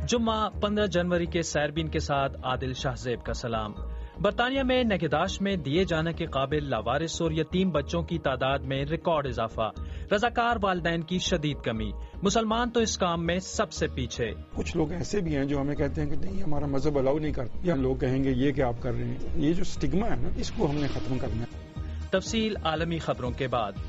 जुम्मा 15 जनवरी के सैरबीन के साथ आदिल शाहजेब का सलाम। बरतानिया में निगहदाश्त में दिए जाने के काबिल लावारिस और यतीम बच्चों की तादाद में रिकॉर्ड इजाफा। रजाकार वालिदैन की शदीद कमी। मुसलमान तो इस काम में सबसे पीछे। कुछ लोग ऐसे भी हैं जो हमें कहते हैं कि नहीं, हमारा मजहब अलाउ नहीं करता, या लोग कहेंगे ये क्या आप कर रहे हैं। ये जो स्टिग्मा है ना, इसको हमने खत्म करना है। तफसील आलमी खबरों के बाद।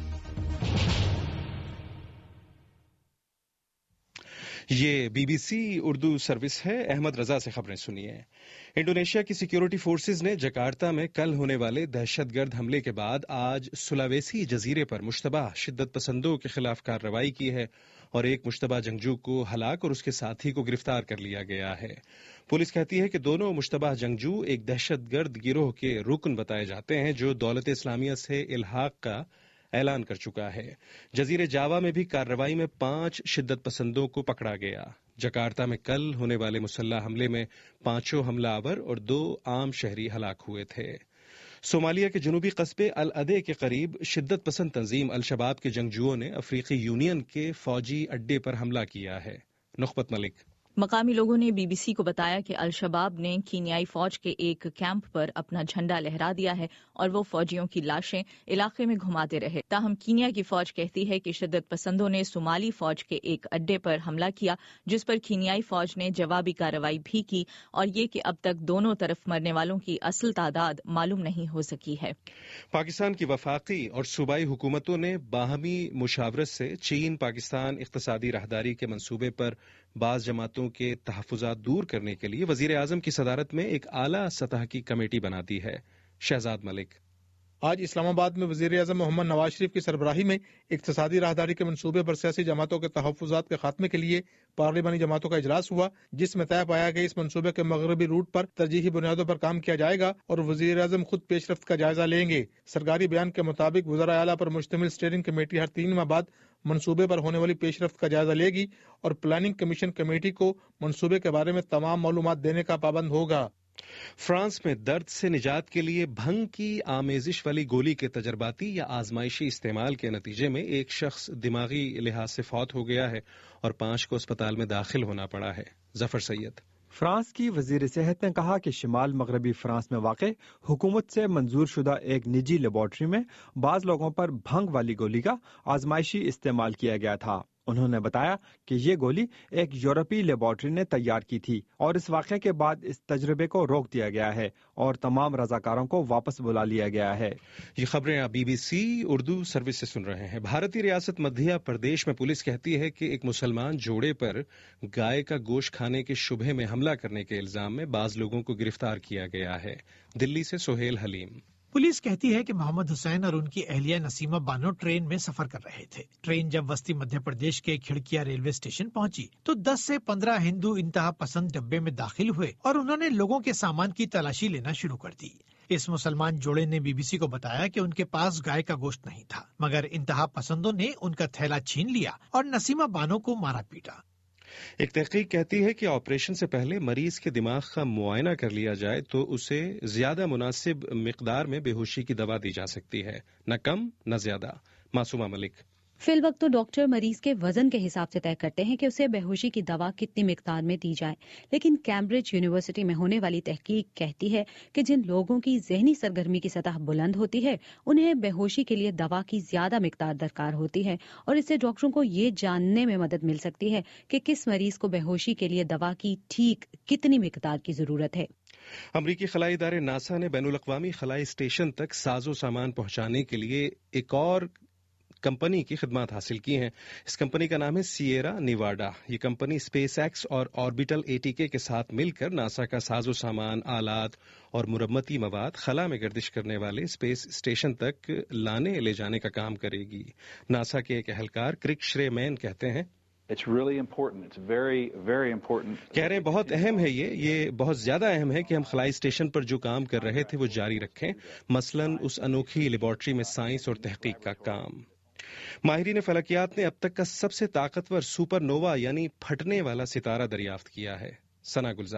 ये BBC उर्दू सर्विस है। अहमद रजा से खबरें सुनिए। इंडोनेशिया की सिक्योरिटी फोर्सेज ने जकार्ता में कल होने वाले दहशतगर्द हमले के बाद आज सुलावेसी जजीरे पर मुश्तबह शिद्दत पसंदों के खिलाफ कार्रवाई की है और एक मुश्तबह जंगजू को हलाक और उसके साथी को गिरफ्तार कर लिया गया है। पुलिस कहती है कि दोनों मुश्तबह जंगजू एक दहशतगर्द गिरोह के रुकन बताए जाते हैं जो दौलत इस्लामिया से इल्हाक का ऐलान कर चुका है। जजीरे जावा में भी कार्रवाई में 5 शिद्दत पसंदों को पकड़ा गया। जकार्ता में कल होने वाले मुसल्लह हमले में 5 हमलावर और 2 आम शहरी हलाक हुए थे। सोमालिया के जनूबी कस्बे अल अदे के करीब शिद्दत पसंद तंजीम अल शबाब के जंगजुओं ने अफ्रीकी यूनियन के फौजी अड्डे पर हमला किया है। नुखबत मलिक। मकामी लोगों ने BBC को बताया कि अल शबाब ने कीनियाई फौज के एक कैंप पर अपना झंडा लहरा दिया है और वो फौजियों की लाशें इलाके में घुमाते रहे। ताहम कीनिया की फौज कहती है कि शिद्दत पसंदों ने सोमाली फौज के एक अड्डे पर हमला किया, जिस पर कीनियाई फौज ने जवाबी कार्रवाई भी की और ये कि अब तक दोनों तरफ मरने वालों की असल तादाद मालूम नहीं हो सकी है। पाकिस्तान की वफाकी और सूबाई हुकूमतों ने बाहमी मुशावरत से चीन पाकिस्तान इख्तिसादी राहदारी के मंसूबे पर बाज़ जमातों के तहफ़्फ़ुज़ात दूर करने के लिए वज़ीर आज़म की सदारत में एक आला सतह की कमेटी बना दी है। शहजाद मलिक। आज इस्लामाबाद में वज़ीर आज़म मोहम्मद नवाज शरीफ की सरबराही में इख्तिसादी राहदारी के मंसूबे पर सियासी जमातों के तहफ़्फ़ुज़ात के खात्मे के लिए पार्लिमानी जमातों का इजलास हुआ, जिसमें तय पाया कि इस मंसूबे के मगरबी रूट पर तरजीही बुनियादों पर काम किया जाएगा और वज़ीर आज़म खुद पेशरफ्त का जायजा लेंगे। सरकारी बयान के मुताबिक वज़राए आला पर मुश्तमिल स्टीयरिंग कमेटी हर 3 माह बाद मंसूबे पर होने वाली पेशरफ्त का जायजा लेगी और प्लानिंग कमीशन कमेटी को मंसूबे के बारे में तमाम मालूमात देने का पाबंद होगा। फ्रांस में दर्द से निजात के लिए भंग की आमेजिश वाली गोली के तजर्बाती या आजमाइशी इस्तेमाल के नतीजे में एक शख्स दिमागी लिहाज से फौत हो गया है और 5 को अस्पताल में दाखिल होना पड़ा है। जफर सैयद। फ्रांस की वजीर सेहत ने कहा कि शिमाल मगरबी फ्रांस में वाक़े हुकूमत से मंजूर शुदा एक निजी लेबॉर्ट्री में बाज लोगों पर भंग वाली गोली का आजमाइशी इस्तेमाल किया गया था। उन्होंने बताया कि ये गोली एक यूरोपीय लेबॉर्ट्री ने तैयार की थी और इस वाक़े के बाद इस तजर्बे को रोक दिया गया है और तमाम रजाकारों को वापस बुला लिया गया है। ये खबरें आप BBC उर्दू सर्विस से सुन रहे हैं। भारतीय रियासत मध्य प्रदेश में पुलिस कहती है कि एक मुसलमान जोड़े पर गाय का गोश्त खाने के शुबे में हमला करने के इल्जाम में बाज लोगों को गिरफ्तार किया गया है। दिल्ली से सोहेल हलीम। पुलिस कहती है कि मोहम्मद हुसैन और उनकी अहलिया नसीमा बानो ट्रेन में सफर कर रहे थे। ट्रेन जब वस्ती मध्य प्रदेश के खिड़किया रेलवे स्टेशन पहुंची तो 10 से 15 हिंदू इंतहा पसंद डब्बे में दाखिल हुए और उन्होंने लोगों के सामान की तलाशी लेना शुरू कर दी। इस मुसलमान जोड़े ने BBC को बताया कि उनके पास गाय का गोश्त नहीं था, मगर इंतहा पसंदों ने उनका थैला छीन लिया और नसीमा बानो को मारा पीटा। एक तहकीक कहती है कि ऑपरेशन से पहले मरीज के दिमाग का मुआयना कर लिया जाए तो उसे ज्यादा मुनासिब मिकदार में बेहोशी की दवा दी जा सकती है, न कम न ज्यादा। मासूमा मलिक। फिल वक्त तो डॉक्टर मरीज के वजन के हिसाब से तय करते हैं कि उसे बेहोशी की दवा कितनी मिकदार में दी जाए, लेकिन कैम्ब्रिज यूनिवर्सिटी में होने वाली तहकीक कहती है कि जिन लोगों की जहनी सरगर्मी की सतह बुलंद होती है उन्हें बेहोशी के लिए दवा की ज्यादा मिकदार दरकार होती है और इससे डॉक्टरों को ये जानने में मदद मिल सकती है कि किस मरीज को बेहोशी के लिए दवा की ठीक कितनी मिकदार की जरूरत है। अमरीकी खलाई इदारे नासा ने बैनुल अक़वामी खलाई स्टेशन तक साजो सामान पहुंचाने के लिए एक और कंपनी की खिदमत हासिल की हैं। इस कंपनी का नाम है सिएरा निवाडा। ये कंपनी स्पेस एक्स और ऑर्बिटल ATK के साथ मिलकर नासा का साजो सामान, आलात और मुरम्मती मवाद खला में गर्दिश करने वाले स्पेस स्टेशन तक लाने ले जाने का काम करेगी। नासा के एक एहलकार क्रिक श्रेमैन कहते हैं, It's really important. It's very, very important. कह रहे हैं बहुत अहम है ये बहुत ज्यादा अहम है कि हम खलाई स्टेशन पर जो काम कर रहे थे वो जारी रखें, मसलन उस अनोखी लेबॉर्ट्री में साइंस और तहकीक का काम। माहिरीन फलकियात ने अब तक का सबसे ताकतवर सुपरनोवा यानी फटने वाला सितारा दरियाफ्त किया है। सना गुलजार।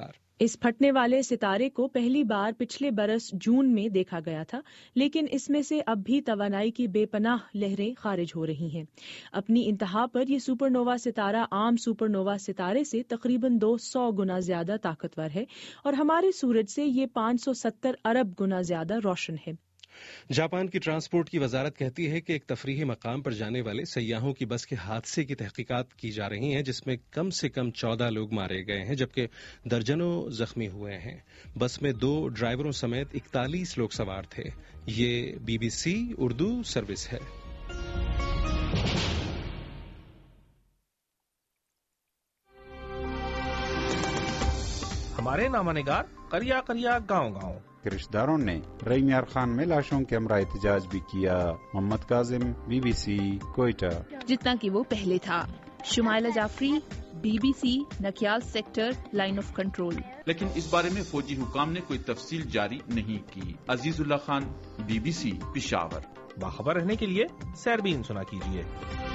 اس پھٹنے والے ستارے کو پہلی بار پچھلے برس جون میں دیکھا گیا تھا، لیکن اس میں سے اب بھی توانائی کی بے پناہ لہریں خارج ہو رہی ہیں۔ اپنی انتہا پر یہ سپر نووا ستارہ عام سپر نووا ستارے سے تقریباً 200 گنا زیادہ طاقتور ہے اور ہمارے سورج سے یہ 570 ارب گنا زیادہ روشن ہے۔ جاپان کی ٹرانسپورٹ کی وزارت کہتی ہے کہ ایک تفریحی مقام پر جانے والے سیاحوں کی بس کے حادثے کی تحقیقات کی جا رہی ہیں، جس میں کم سے کم 14 لوگ مارے گئے ہیں جبکہ درجنوں زخمی ہوئے ہیں۔ بس میں 2 ڈرائیوروں سمیت 41 لوگ سوار تھے۔ یہ BBC اردو سروس ہے۔ ہمارے نامہ نگار کریا کریا گاؤں گاؤں رشتہ داروں نے رئی میار خان میں لاشوں کے ہمراہ احتجاج بھی کیا۔ محمد کاظم، BBC کوئٹہ۔ جتنا کہ وہ پہلے تھا۔ Shumaila Jafri, BBC Nakyal sector line of control. لیکن اس بارے میں فوجی حکام نے کوئی تفصیل جاری نہیں کی۔ عزیز اللہ خان، BBC پشاور۔ باخبر رہنے کے لیے سیربین سنا کیجیے۔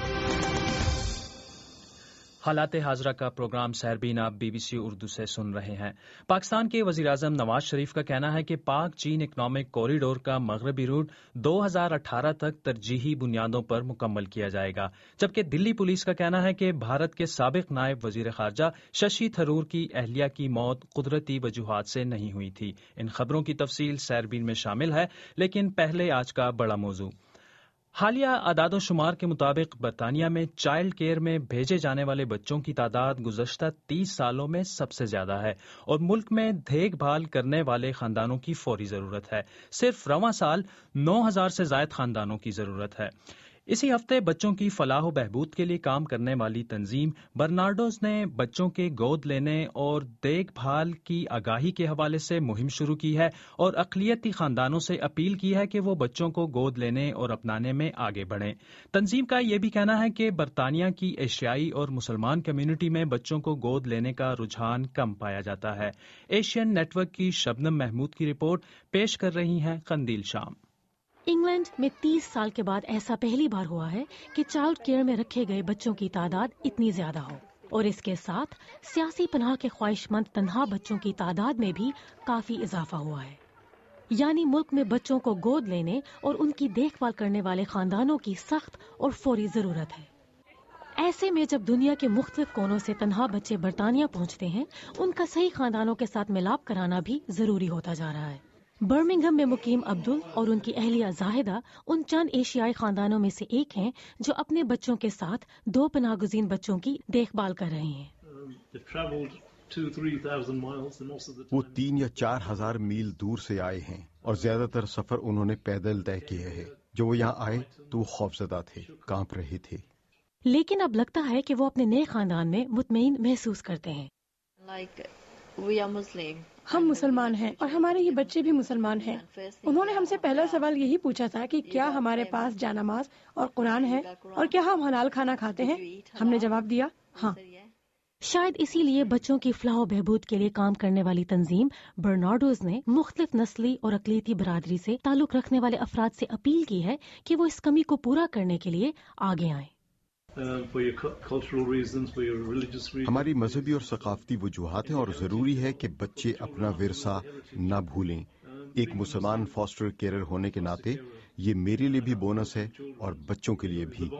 حالات حاضرہ کا پروگرام سیربین آپ BBC اردو سے سن رہے ہیں۔ پاکستان کے وزیر اعظم نواز شریف کا کہنا ہے کہ پاک چین اکنامک کوریڈور کا مغربی روٹ 2018 تک ترجیحی بنیادوں پر مکمل کیا جائے گا، جبکہ دلی پولیس کا کہنا ہے کہ بھارت کے سابق نائب وزیر خارجہ ششی تھرور کی اہلیہ کی موت قدرتی وجوہات سے نہیں ہوئی تھی۔ ان خبروں کی تفصیل سیربین میں شامل ہے، لیکن پہلے آج کا بڑا موضوع۔ حالیہ اعداد و شمار کے مطابق برطانیہ میں چائلڈ کیئر میں بھیجے جانے والے بچوں کی تعداد گزشتہ 30 سالوں میں سب سے زیادہ ہے اور ملک میں دیکھ بھال کرنے والے خاندانوں کی فوری ضرورت ہے۔ صرف رواں سال 9000 سے زائد خاندانوں کی ضرورت ہے۔ اسی ہفتے بچوں کی فلاح و بہبود کے لیے کام کرنے والی تنظیم برنارڈوز نے بچوں کے گود لینے اور دیکھ بھال کی آگاہی کے حوالے سے مہم شروع کی ہے اور اقلیتی خاندانوں سے اپیل کی ہے کہ وہ بچوں کو گود لینے اور اپنانے میں آگے بڑھیں۔ تنظیم کا یہ بھی کہنا ہے کہ برطانیہ کی ایشیائی اور مسلمان کمیونٹی میں بچوں کو گود لینے کا رجحان کم پایا جاتا ہے۔ ایشین نیٹ ورک کی شبنم محمود کی رپورٹ پیش کر رہی ہیں قندیل شام۔ انگلینڈ میں 30 سال کے بعد ایسا پہلی بار ہوا ہے کہ چائلڈ کیئر میں رکھے گئے بچوں کی تعداد اتنی زیادہ ہو، اور اس کے ساتھ سیاسی پناہ کے خواہش مند تنہا بچوں کی تعداد میں بھی کافی اضافہ ہوا ہے۔ یعنی ملک میں بچوں کو گود لینے اور ان کی دیکھ بھال کرنے والے خاندانوں کی سخت اور فوری ضرورت ہے۔ ایسے میں جب دنیا کے مختلف کونوں سے تنہا بچے برطانیہ پہنچتے ہیں، ان کا صحیح خاندانوں کے ساتھ ملاپ کرانا بھی ضروری ہوتا جا رہا ہے۔ برمنگھم میں مقیم عبدل اور ان کی اہلیہ زاہدہ ان چند ایشیائی خاندانوں میں سے ایک ہیں جو اپنے بچوں کے ساتھ 2 پناہ گزین بچوں کی دیکھ بھال کر رہے ہیں۔ وہ 3 یا 4 ہزار میل دور سے آئے ہیں اور زیادہ تر سفر انہوں نے پیدل طے کیے ہیں۔ جو وہ یہاں آئے تو وہ خوفزدہ تھے، کانپ رہے تھے، لیکن اب لگتا ہے کہ وہ اپنے نئے خاندان میں مطمئن محسوس کرتے ہیں۔ ہم مسلمان ہیں اور ہمارے یہ بچے بھی مسلمان ہیں۔ انہوں نے ہم سے پہلا سوال یہی پوچھا تھا کہ کیا ہمارے پاس جانماز اور قرآن ہے اور کیا ہم حلال کھانا کھاتے ہیں۔ ہم نے جواب دیا ہاں۔ شاید اسی لیے بچوں کی فلاح و بہبود کے لیے کام کرنے والی تنظیم برنارڈوز نے مختلف نسلی اور اقلیتی برادری سے تعلق رکھنے والے افراد سے اپیل کی ہے کہ وہ اس کمی کو پورا کرنے کے لیے آگے آئیں۔ ہماری مذہبی اور ثقافتی وجوہات ہیں اور ضروری ہے کہ بچے اپنا ورثہ نہ بھولیں۔ ایک مسلمان فاسٹر کیئرر ہونے کے ناطے یہ میرے لیے بھی بونس ہے اور بچوں کے لیے بھی۔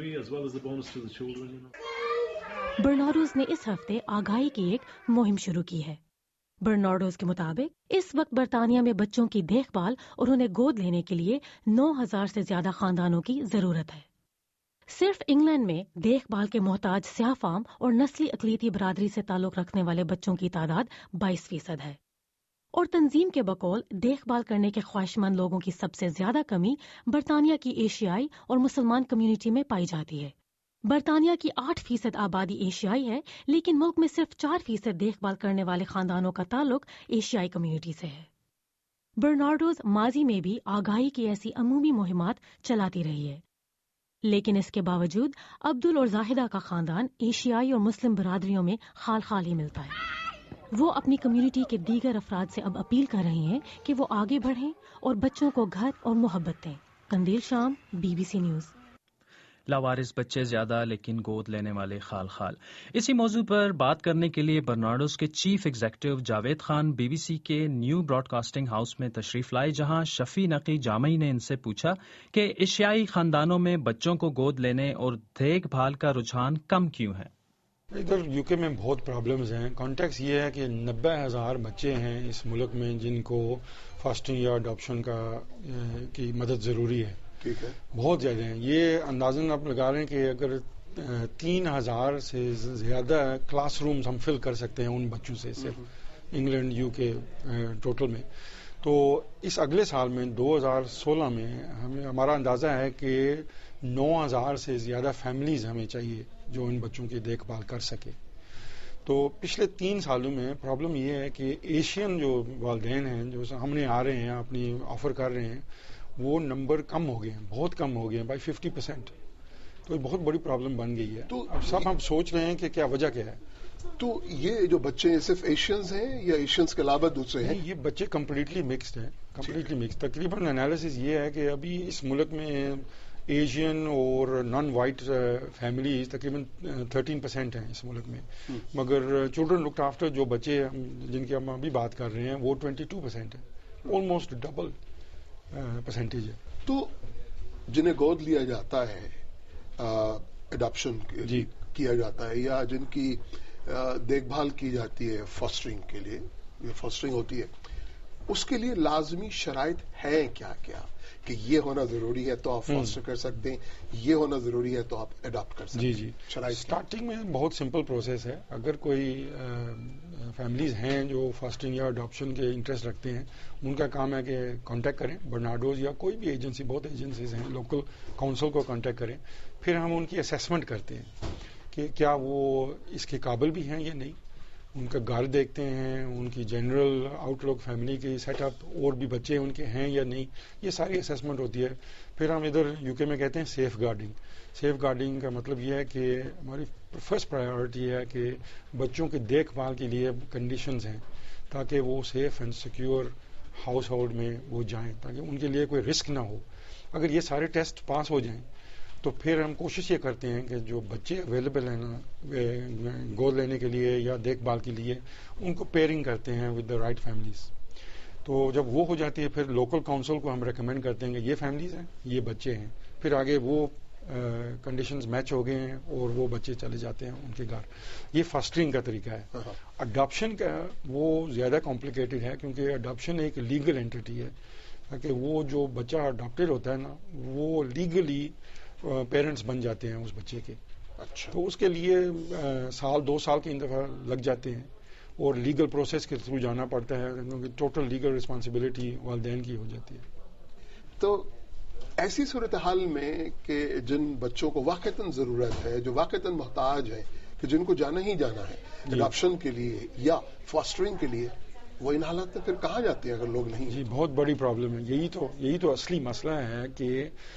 برنارڈوز نے اس ہفتے آگاہی کی ایک مہم شروع کی ہے۔ برنارڈوز کے مطابق اس وقت برطانیہ میں بچوں کی دیکھ بھال اور انہیں گود لینے کے لیے 9000 سے زیادہ خاندانوں کی ضرورت ہے۔ صرف انگلینڈ میں دیکھ بھال کے محتاج سیاہ فام اور نسلی اقلیتی برادری سے تعلق رکھنے والے بچوں کی تعداد 22% ہے، اور تنظیم کے بقول دیکھ بھال کرنے کے خواہش مند لوگوں کی سب سے زیادہ کمی برطانیہ کی ایشیائی اور مسلمان کمیونٹی میں پائی جاتی ہے۔ برطانیہ کی 8% آبادی ایشیائی ہے، لیکن ملک میں صرف 4% دیکھ بھال کرنے والے خاندانوں کا تعلق ایشیائی کمیونٹی سے ہے۔ برنارڈوز ماضی میں بھی آگاہی کی ایسی عمومی مہمات چلاتی رہی ہے، لیکن اس کے باوجود عبدل اور زاہدہ کا خاندان ایشیائی اور مسلم برادریوں میں خال خال ہی ملتا ہے۔ وہ اپنی کمیونٹی کے دیگر افراد سے اب اپیل کر رہے ہیں کہ وہ آگے بڑھیں اور بچوں کو گھر اور محبت دیں۔ قندیل شام، BBC نیوز۔ लावारिस बच्चे ज्यादा लेकिन गोद लेने वाले खाल खाल। इसी मौजू पर बात करने के लिए बर्नाडोस के chief executive Javed Khan BBC के न्यू ब्रॉडकास्टिंग हाउस में तशरीफ लाए, जहां शफी नकी जामई ने इनसे पूछा कि एशियाई खानदानों में बच्चों को गोद लेने और देखभाल का रुझान कम क्यों है। इधर यूके में बहुत प्रॉब्लम्स हैं। कॉन्टेक्स्ट ये है कि 90,000 बच्चे हैं इस मुल्क में जिनको फास्टिंग या अडॉप्शन की मदद ज़रूरी है। ठीक है, बहुत ज़्यादा हैं। ये अंदाज़न आप लगा रहे हैं कि अगर 3,000 से ज़्यादा क्लासरूम्स हम फिल कर सकते हैं उन बच्चों से, सिर्फ इंग्लैंड यूके टोटल में। तो इस अगले साल में 2016 में हमारा अंदाज़ा है कि 9,000 से ज़्यादा फैमिलीज़ हमें चाहिए जो इन बच्चों की देखभाल कर सके। तो पिछले 3 सालों में प्रॉब्लम ये है कि एशियन जो वालिदैन हैं जो हमने आ रहे हैं अपनी ऑफर कर रहे हैं, वो नंबर कम हो गए हैं, बहुत कम हो गए हैं, बाई 50%। तो ये बहुत बड़ी प्रॉब्लम बन गई है। तो अब सब हम सोच रहे हैं कि क्या वजह क्या है। तो ये जो बच्चे हैं सिर्फ एशियंस हैं या एशियंस के अलावा दूसरे हैं? ये बच्चे कम्प्लीटली मिक्स्ड हैं, कम्प्लीटली मिक्स्ड। तकरीबन एनालिसिस ये है कि अभी इस मुल्क में एशियन और नॉन वाइट फैमिलीज तकरीबन 13% हैं इस मुल्क में, मगर चिल्ड्रन लुक्ड आफ्टर जो बच्चे जिनकी हम अभी बात कर रहे हैं वो 22% है, ऑलमोस्ट डबल परसेंटेज है। तो जिन्हें गोद लिया जाता है, एडॉप्शन किया जाता है या जिनकी देखभाल की जाती है फॉस्टरिंग के लिए, ये फॉस्टरिंग होती है, उसके लिए लाजमी शराइत हैं क्या क्या कि ये होना जरूरी है तो आप फॉस्टर कर सकते हैं, ये होना जरूरी है तो आप अडॉप्ट कर सकते हैं? जी शराइत स्टार्टिंग में बहुत सिंपल प्रोसेस है। अगर कोई फैमिलीज हैं जो फॉस्टरिंग या अडॉप्शन के इंटरेस्ट रखते हैं, उनका काम है कि कांटेक्ट करें बर्नाडोज या कोई भी एजेंसी, बहुत एजेंसीज हैं, लोकल काउंसिल को कांटेक्ट करें। फिर हम उनकी असेसमेंट करते हैं कि क्या वो इसके काबिल भी हैं या नहीं। उनका घर देखते हैं, उनकी जनरल आउटलुक, फैमिली की सेटअप, और भी बच्चे उनके हैं या नहीं, ये सारी असेसमेंट होती है। फिर हम इधर यूके में कहते हैं सेफ गार्डिंग। सेफ गार्डिंग का मतलब ये है कि हमारी फर्स्ट प्रायोरिटी है कि बच्चों की देखभाल के लिए कंडीशंस हैं ताकि वो safe and secure household में वो जाएं, ताकि उनके लिए कोई रिस्क ना हो। अगर ये सारे टेस्ट पास हो जाएं तो फिर हम कोशिश ये करते हैं कि जो बच्चे अवेलेबल हैं ना गोद लेने के लिए या देखभाल के लिए, उनको पेयरिंग करते हैं विद द राइट फैमिलीज। तो जब वो हो जाती है फिर लोकल काउंसिल को हम रेकमेंड करते हैं कि ये फैमिलीज हैं, ये बच्चे हैं। फिर आगे वो कंडीशंस मैच हो गए हैं और वो बच्चे चले जाते हैं उनके घर। ये फॉस्टरिंग का तरीका है। अडॉप्शन का वो ज्यादा कॉम्प्लिकेटेड है क्योंकि अडॉप्शन एक लीगल एंटिटी है, ताकि वो जो बच्चा अडॉप्टेड होता है ना, वो लीगली पेरेंट्स बन जाते हैं उस बच्चे के। अच्छा। तो उसके लिए साल 2 साल के इन दफा लग जाते हैं और लीगल प्रोसेस के थ्रू जाना पड़ता है, क्योंकि टोटल लीगल रिस्पांसिबिलिटी वालिदैन की हो जाती है। तो ऐसी सूरत हाल में कि जिन बच्चों को वाकईतन जरूरत है, जो वाकईतन मोहताज है, कि जिनको जाना ही जाना है अडॉप्शन के लिए या फॉस्टरिंग के लिए, वो इन हालात में फिर कहाँ जाते हैं अगर लोग नहीं? जी बहुत बड़ी प्रॉब्लम है। यही तो असली मसला है कि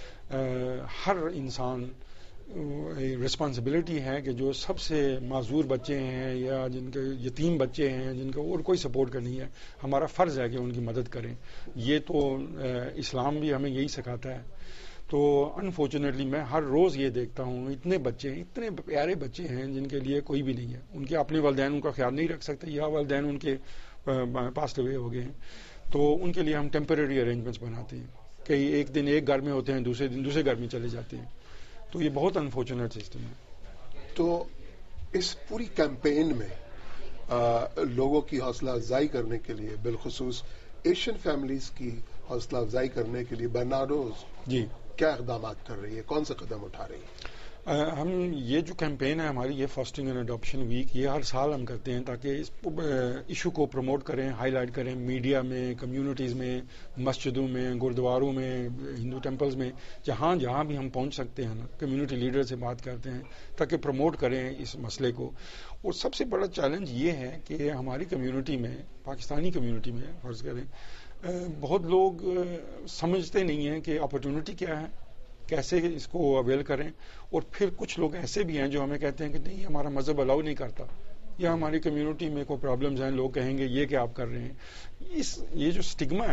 हर इंसान रिस्पांसिबिलिटी है कि जो सबसे माजूर बच्चे हैं या जिनके यतीम बच्चे हैं, जिनको और कोई सपोर्ट का नहीं है, हमारा फर्ज है कि उनकी मदद करें। ये तो इस्लाम भी हमें यही सिखाता है। तो अनफॉर्चुनेटली मैं हर रोज ये देखता हूँ, इतने बच्चे हैं, इतने प्यारे बच्चे हैं जिनके लिए कोई भी नहीं है। उनके अपने वालिदैन उनका ख्याल नहीं रख सकते या वालिदैन उनके पास हुए हो गए हैं, तो उनके लिए हम टेम्परेरी अरेंजमेंट्स बनाते हैं। कई एक दिन एक घर में होते हैं, दूसरे दिन दूसरे घर में चले जाते हैं। तो ये बहुत अनफॉर्चुनेट सिस्टम है। तो इस पूरी कैंपेन में लोगों की हौसला अफजाई करने के लिए, बिलखुसूस एशियन फैमिलीज की हौसला अफजाई करने के लिए बर्नाडोज जी क्या इक़दाम कर रही है, कौन सा कदम उठा रही है? हम ये जो कैंपेन है हमारी, ये फॉस्टरिंग एंड अडॉप्शन वीक, ये हर साल हम करते हैं ताकि इस इशू को प्रमोट करें, हाईलाइट करें मीडिया में, कम्युनिटीज़ में, मस्जिदों में, गुरुद्वारों में, हिंदू टेम्पल्स में, जहाँ जहाँ भी हम पहुँच सकते हैं ना, कम्युनिटी लीडर से बात करते हैं ताकि प्रमोट करें इस मसले को। और सबसे बड़ा चैलेंज ये है कि हमारी कम्युनिटी में, पाकिस्तानी कम्युनिटी में फर्ज करें, बहुत लोग समझते नहीं हैं कि अपॉर्चुनिटी क्या है, कैसे इसको अवेल करें। और फिर कुछ लोग ऐसे भी हैं जो हमें कहते हैं कि नहीं हमारा मजहब अलाउ नहीं करता, या हमारी कम्युनिटी में कोई प्रॉब्लम्स हैं, लोग कहेंगे ये क्या आप कर रहे हैं। ये जो स्टिग्मा है ना,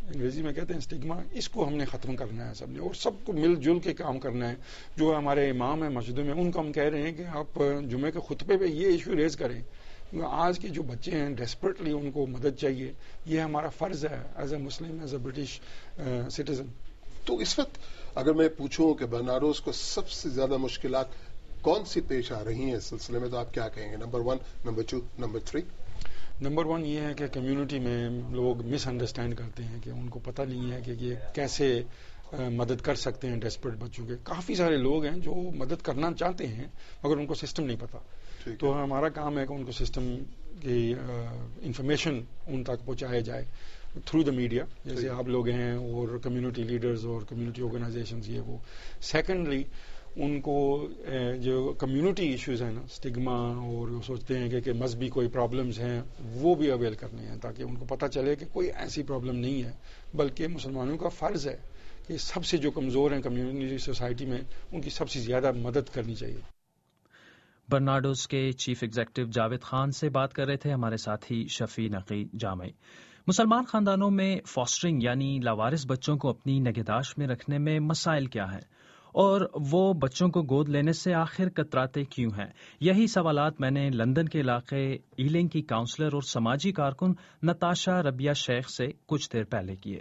انگریزی میں کہتے ہیں اسٹگما، اس کو ہم نے ختم کرنا ہے سب نے، اور سب کو مل جل کے کام کرنا ہے. جو ہمارے امام ہیں مسجدوں میں ان کو ہم کہہ رہے ہیں کہ آپ جمعے کے خطبے پہ یہ ایشو ریز کریں. آج کے جو بچے ہیں ڈیسپریٹلی ان کو مدد چاہیے، یہ ہمارا فرض ہے as a Muslim, as a British citizen. تو اس وقت اگر میں پوچھوں کہ برنارڈوز کو سب سے زیادہ مشکلات کون سی پیش آ رہی ہیں اس سلسلے میں، تو آپ کیا کہیں گے؟ Number 1، number 2، number 3؟ نمبر 1 یہ ہے کہ کمیونٹی میں لوگ مس انڈرسٹینڈ کرتے ہیں کہ ان کو پتہ نہیں ہے کہ یہ کیسے مدد کر سکتے ہیں ڈیسپریٹ بچوں کے. کافی سارے لوگ ہیں جو مدد کرنا چاہتے ہیں مگر ان کو سسٹم نہیں پتا. تو ہمارا کام ہے کہ ان کو سسٹم کی انفارمیشن ان تک پہنچایا جائے تھرو دا میڈیا، جیسے آپ لوگ ہیں اور کمیونٹی لیڈرز اور کمیونٹی آرگنائزیشنز یہ وہ. سیکنڈلی ان کو جو کمیونٹی ایشوز ہیں نا، اسٹگما، اور وہ سوچتے ہیں کہ مذہبی کوئی پرابلمز ہیں، وہ بھی اویل کرنے ہیں تاکہ ان کو پتہ چلے کہ کوئی ایسی پرابلم نہیں ہے، بلکہ مسلمانوں کا فرض ہے کہ سب سے جو کمزور ہیں کمیونٹی سوسائٹی میں ان کی سب سے زیادہ مدد کرنی چاہیے. برنارڈوز کے چیف ایگزیکٹو جاوید خان سے بات کر رہے تھے ہمارے ساتھی شفیع نقی جامعی. مسلمان خاندانوں میں فاسٹرنگ یعنی لاوارث بچوں کو اپنی نگہداشت میں رکھنے میں مسائل کیا ہیں، اور وہ بچوں کو گود لینے سے آخر کتراتے کیوں ہیں؟ یہی سوالات میں نے لندن کے علاقے ایلنگ کی کاؤنسلر اور سماجی کارکن نتاشا ربیہ شیخ سے کچھ دیر پہلے کیے.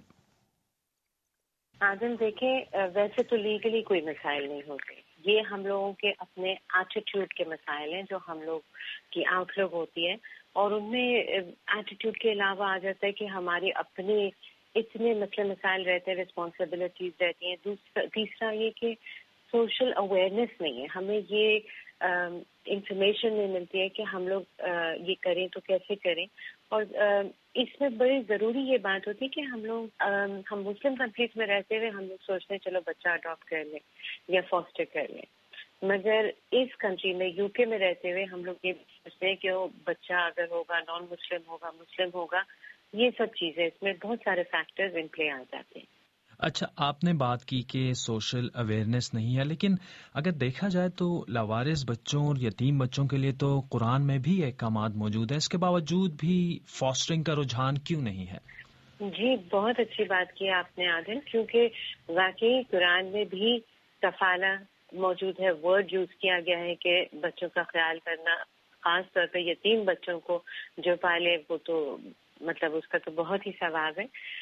عادل دیکھیں، ویسے تو لیگلی کوئی مسائل نہیں ہوتے، یہ ہم لوگوں کے اپنے ایٹیٹیوڈ کے مسائل ہیں جو ہم لوگ کی آؤٹ لک ہوتی ہے، اور ان میں ایٹیٹیوڈ کے علاوہ آ جاتا ہے کہ ہمارے اپنے اتنے مسائل رہتے ہیں، رسپانسبلٹیز رہتی ہیں. تیسرا یہ کہ سوشل اویئرنیس نہیں ہے، ہمیں یہ انفارمیشن نہیں ملتی ہے کہ ہم لوگ یہ کریں تو کیسے کریں. اور اس میں بڑی ضروری یہ بات ہوتی ہے کہ ہم مسلم کنٹریز میں رہتے ہوئے ہم لوگ سوچتے ہیں چلو بچہ اڈاپٹ کر لیں یا فاسٹر کر لیں، مگر اس کنٹری میں یو کے میں رہتے ہوئے ہم لوگ یہ سوچتے ہیں کہ وہ بچہ اگر ہوگا نان مسلم ہوگا مسلم ہوگا، یہ سب چیزیں اس میں بہت سارے فیکٹرز ان پلے آ جاتے ہیں. اچھا، آپ نے بات کی کہ سوشل اویئرنیس نہیں ہے، لیکن اگر دیکھا جائے تو لاوارث بچوں اور یتیم بچوں کے لیے تو قرآن میں بھی احکامات موجود ہیں، اس کے باوجود بھی فاسٹرنگ کا رجحان کیوں نہیں ہے؟ جی، بہت اچھی بات کی آپ نے عادل، کیونکہ واقعی قرآن میں بھی کفالہ موجود ہے، ورڈ یوز کیا گیا ہے کہ بچوں کا خیال کرنا، خاص طور پہ یتیم بچوں کو جو پالے وہ تو مطلب اس کا تو بہت ہی ثواب ہے.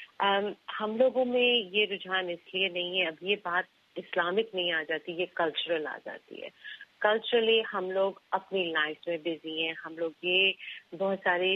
ہم لوگوں میں یہ رجحان اس لیے نہیں ہے، اب یہ بات اسلامک نہیں آ جاتی، یہ کلچرل آ جاتی ہے. کلچرلی ہم لوگ اپنی لائف میں بزی ہیں، ہم لوگ یہ بہت ساری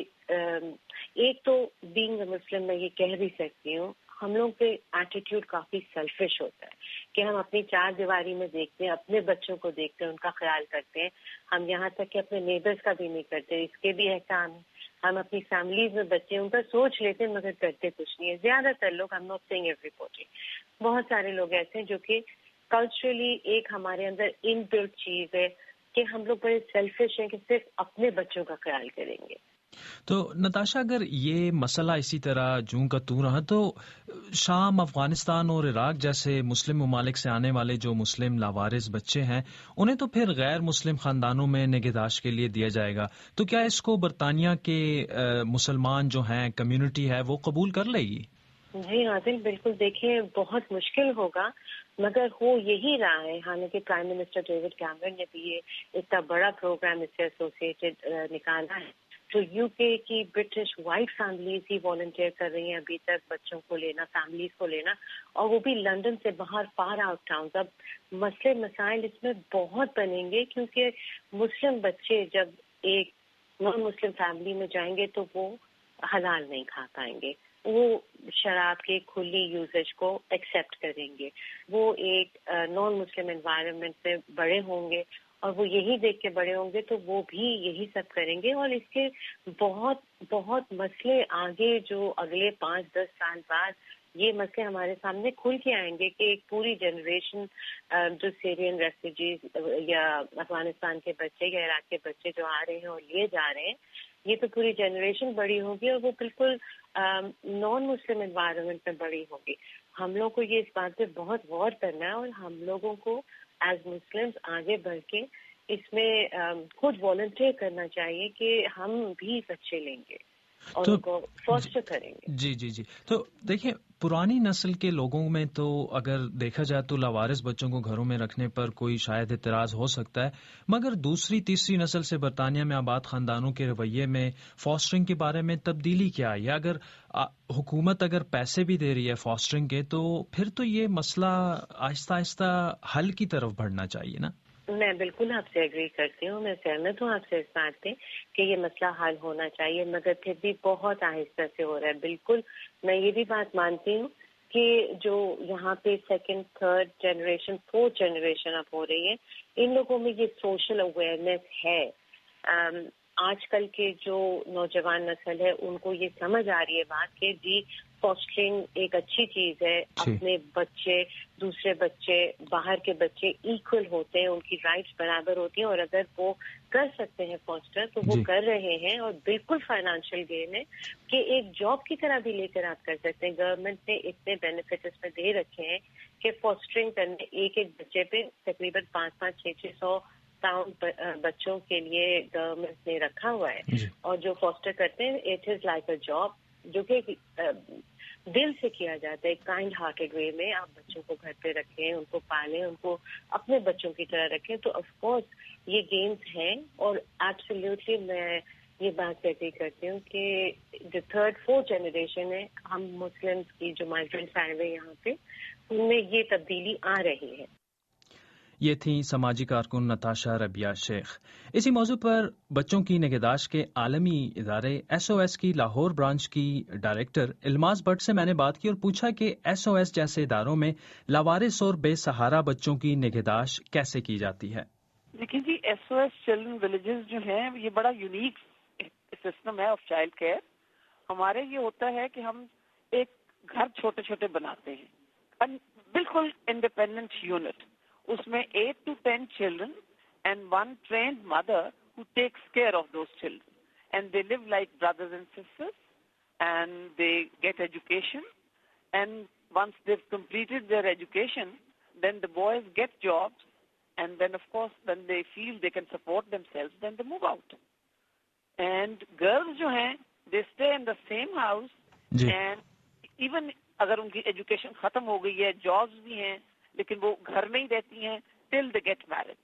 ایک تو بینگ اے مسلم میں یہ کہہ بھی سکتی ہوں، ہم لوگ کے ایٹیٹیوڈ کافی سیلفش ہوتا ہے کہ ہم اپنی چار دیواری میں دیکھتے ہیں، اپنے بچوں کو دیکھتے ہیں، ان کا خیال کرتے ہیں. ہم یہاں تک کہ اپنے نیبرز کا بھی نہیں کرتے، اس کے بھی احکام ہیں. ہم اپنی فیملیز میں بچے ان کا سوچ لیتے ہیں مگر کرتے کچھ نہیں ہے. زیادہ تر لوگ، I'm not saying everybody، بہت سارے لوگ ایسے ہیں جو کہ کلچرلی ایک ہمارے اندر ان بلٹ چیز ہے کہ ہم لوگ بڑے سیلفش ہیں کہ صرف اپنے بچوں کا خیال کریں گے. تو نتاشا، اگر یہ مسئلہ اسی طرح جوں کا توں رہا تو شام، افغانستان اور عراق جیسے مسلم ممالک سے آنے والے جو مسلم لاوارث بچے ہیں انہیں تو پھر غیر مسلم خاندانوں میں نگہداشت کے لیے دیا جائے گا. تو کیا اس کو برطانیہ کے مسلمان جو ہیں کمیونٹی ہے وہ قبول کر لے گی؟ جی عادل، بالکل. دیکھیں بہت مشکل ہوگا مگر ہو یہی رہا ہے. حالانکہ پرائم منسٹر ڈیوڈ کیمرن نے بھی یہ اتنا بڑا پروگرام اس سے ایسوسیٹڈ نکالا ہے. تو یو کے کی برٹش وائٹ فیملیز ہی والنٹیئر کر رہی ہیں ابھی تک بچوں کو لینا، فیملیز کو لینا، اور وہ بھی لندن سے باہر فار آؤٹ ٹاؤنز. اب مسئلے مسائل اس میں بہت بنیں گے کیونکہ مسلم بچے جب ایک نان مسلم فیملی میں جائیں گے تو وہ حلال نہیں کھا پائیں گے، وہ شراب کے کھلی یوزیج کو ایکسیپٹ کریں گے، وہ ایک نان مسلم انوائرمنٹ میں بڑے ہوں گے اور وہ یہی دیکھ کے بڑے ہوں گے تو وہ بھی یہی سب کریں گے. اور اس کے بہت بہت مسئلے آگے جو اگلے 5-10 سال بعد یہ مسئلے ہمارے سامنے کھل کے آئیں گے کہ ایک پوری جنریشن جو سیرین ریفیوجیز یا افغانستان کے بچے یا عراق کے بچے جو آ رہے ہیں اور لیے جا رہے ہیں، یہ تو پوری جنریشن بڑی ہوگی اور وہ بالکل نان مسلم انوائرمنٹ میں بڑی ہوگی. ہم لوگ کو یہ اس بات پہ بہت غور کرنا ہے اور ہم لوگوں کو ایز مسلمز آگے بڑھ کے اس میں خود والنٹیئر کرنا چاہیے کہ ہم بھی بچے لیں گے. اور ان کو فॉस्टर کरेंगे। जी जी जी। तो देखिए, पुरानी नस्ल के लोगों में तो अगर देखा जाए तो लावारिस बच्चों को घरों में रखने पर कोई शायद इतराज हो सकता है, मगर दूसरी तीसरी नस्ल से बरतानिया में आबाद खानदानों के रवैये में फॉस्टरिंग के बारे में तब्दीली क्या आई है? अगर हुकूमत अगर पैसे भी दे रही है फॉस्टरिंग के, तो फिर तो ये मसला आहिस्ता आहिस्ता हल की तरफ बढ़ना चाहिए ना। मैं बिल्कुल आपसे एग्री करती हूँ, मैं सहमत हूँ आपसे इस बात पे कि ये मसला हल होना चाहिए, मगर फिर भी बहुत आहिस्ता से हो रहा है। बिल्कुल मैं ये भी बात मानती हूँ कि जो यहाँ पे second, third generation, fourth generation अब हो रही है, इन लोगों में ये सोशल अवेयरनेस है। आजकल के जो नौजवान नस्ल है उनको ये समझ आ रही है बात कि जी फॉस्टरिंग एक अच्छी चीज है, अपने बच्चे, दूसरे बच्चे, बाहर के बच्चे इक्वल होते हैं, उनकी राइट्स बराबर होती हैं, और अगर वो कर सकते हैं फॉस्टर तो वो कर रहे हैं, और बिल्कुल फाइनेंशियल गेन है कि एक जॉब की तरह भी लेकर आप कर सकते हैं। गवर्नमेंट ने इतने बेनिफिट इसमें दे रखे हैं कि फॉस्टरिंग करने एक बच्चे पे तकरीबन 500-600 पाउंड बच्चों के लिए गवर्नमेंट ने रखा हुआ है, और जो फॉस्टर करते हैं it is like a job, जो कि दिल से किया जाता है, काइंड हार्टेड वे में। आप बच्चों को घर पे रखें, उनको पालें, उनको अपने बच्चों की तरह रखें, तो ऑफ कोर्स ये गेम्स हैं। और एब्सोल्युटली मैं ये बात एग्री करती हूँ कि जो थर्ड फोर्थ जनरेशन है, हम मुस्लिम्स की जो माइग्रेंट फैमिली है यहाँ पे, उनमें ये तब्दीली आ रही है। ये थी समाजी कारकुन नताशा रबिया शेख। इसी मौजू पर बच्चों की निगहदाश्त के आलमी इदारे SOS की लाहौर ब्रांच की डायरेक्टर इल्मास भट्ट से मैंने बात की और पूछा कि SOS जैसे इदारों में लावारिस और बेसहारा बच्चों की निगहदाश्त कैसे की जाती है। देखिए जी, SOS चिल्ड्रन विलेजेस जो हैं ये बड़ा यूनिक सिस्टम है ऑफ चाइल्ड केयर। हमारे ये होता है कि हम एक घर छोटे छोटे बनाते हैं, बिल्कुल इंडिपेंडेंट यूनिट, उसमें 8 to 10 children and one trained mother who takes care of those children, and they live like brothers and sisters, and they get education, and once they've completed their education, then the boys get jobs, and then of course when they feel they can support themselves, then they move out, and girls jo hain they stay in the same house, and even agar unki education khatam ho gayi hai, jobs bhi hain, लेकिन वो घर में ही रहती हैं till they get married.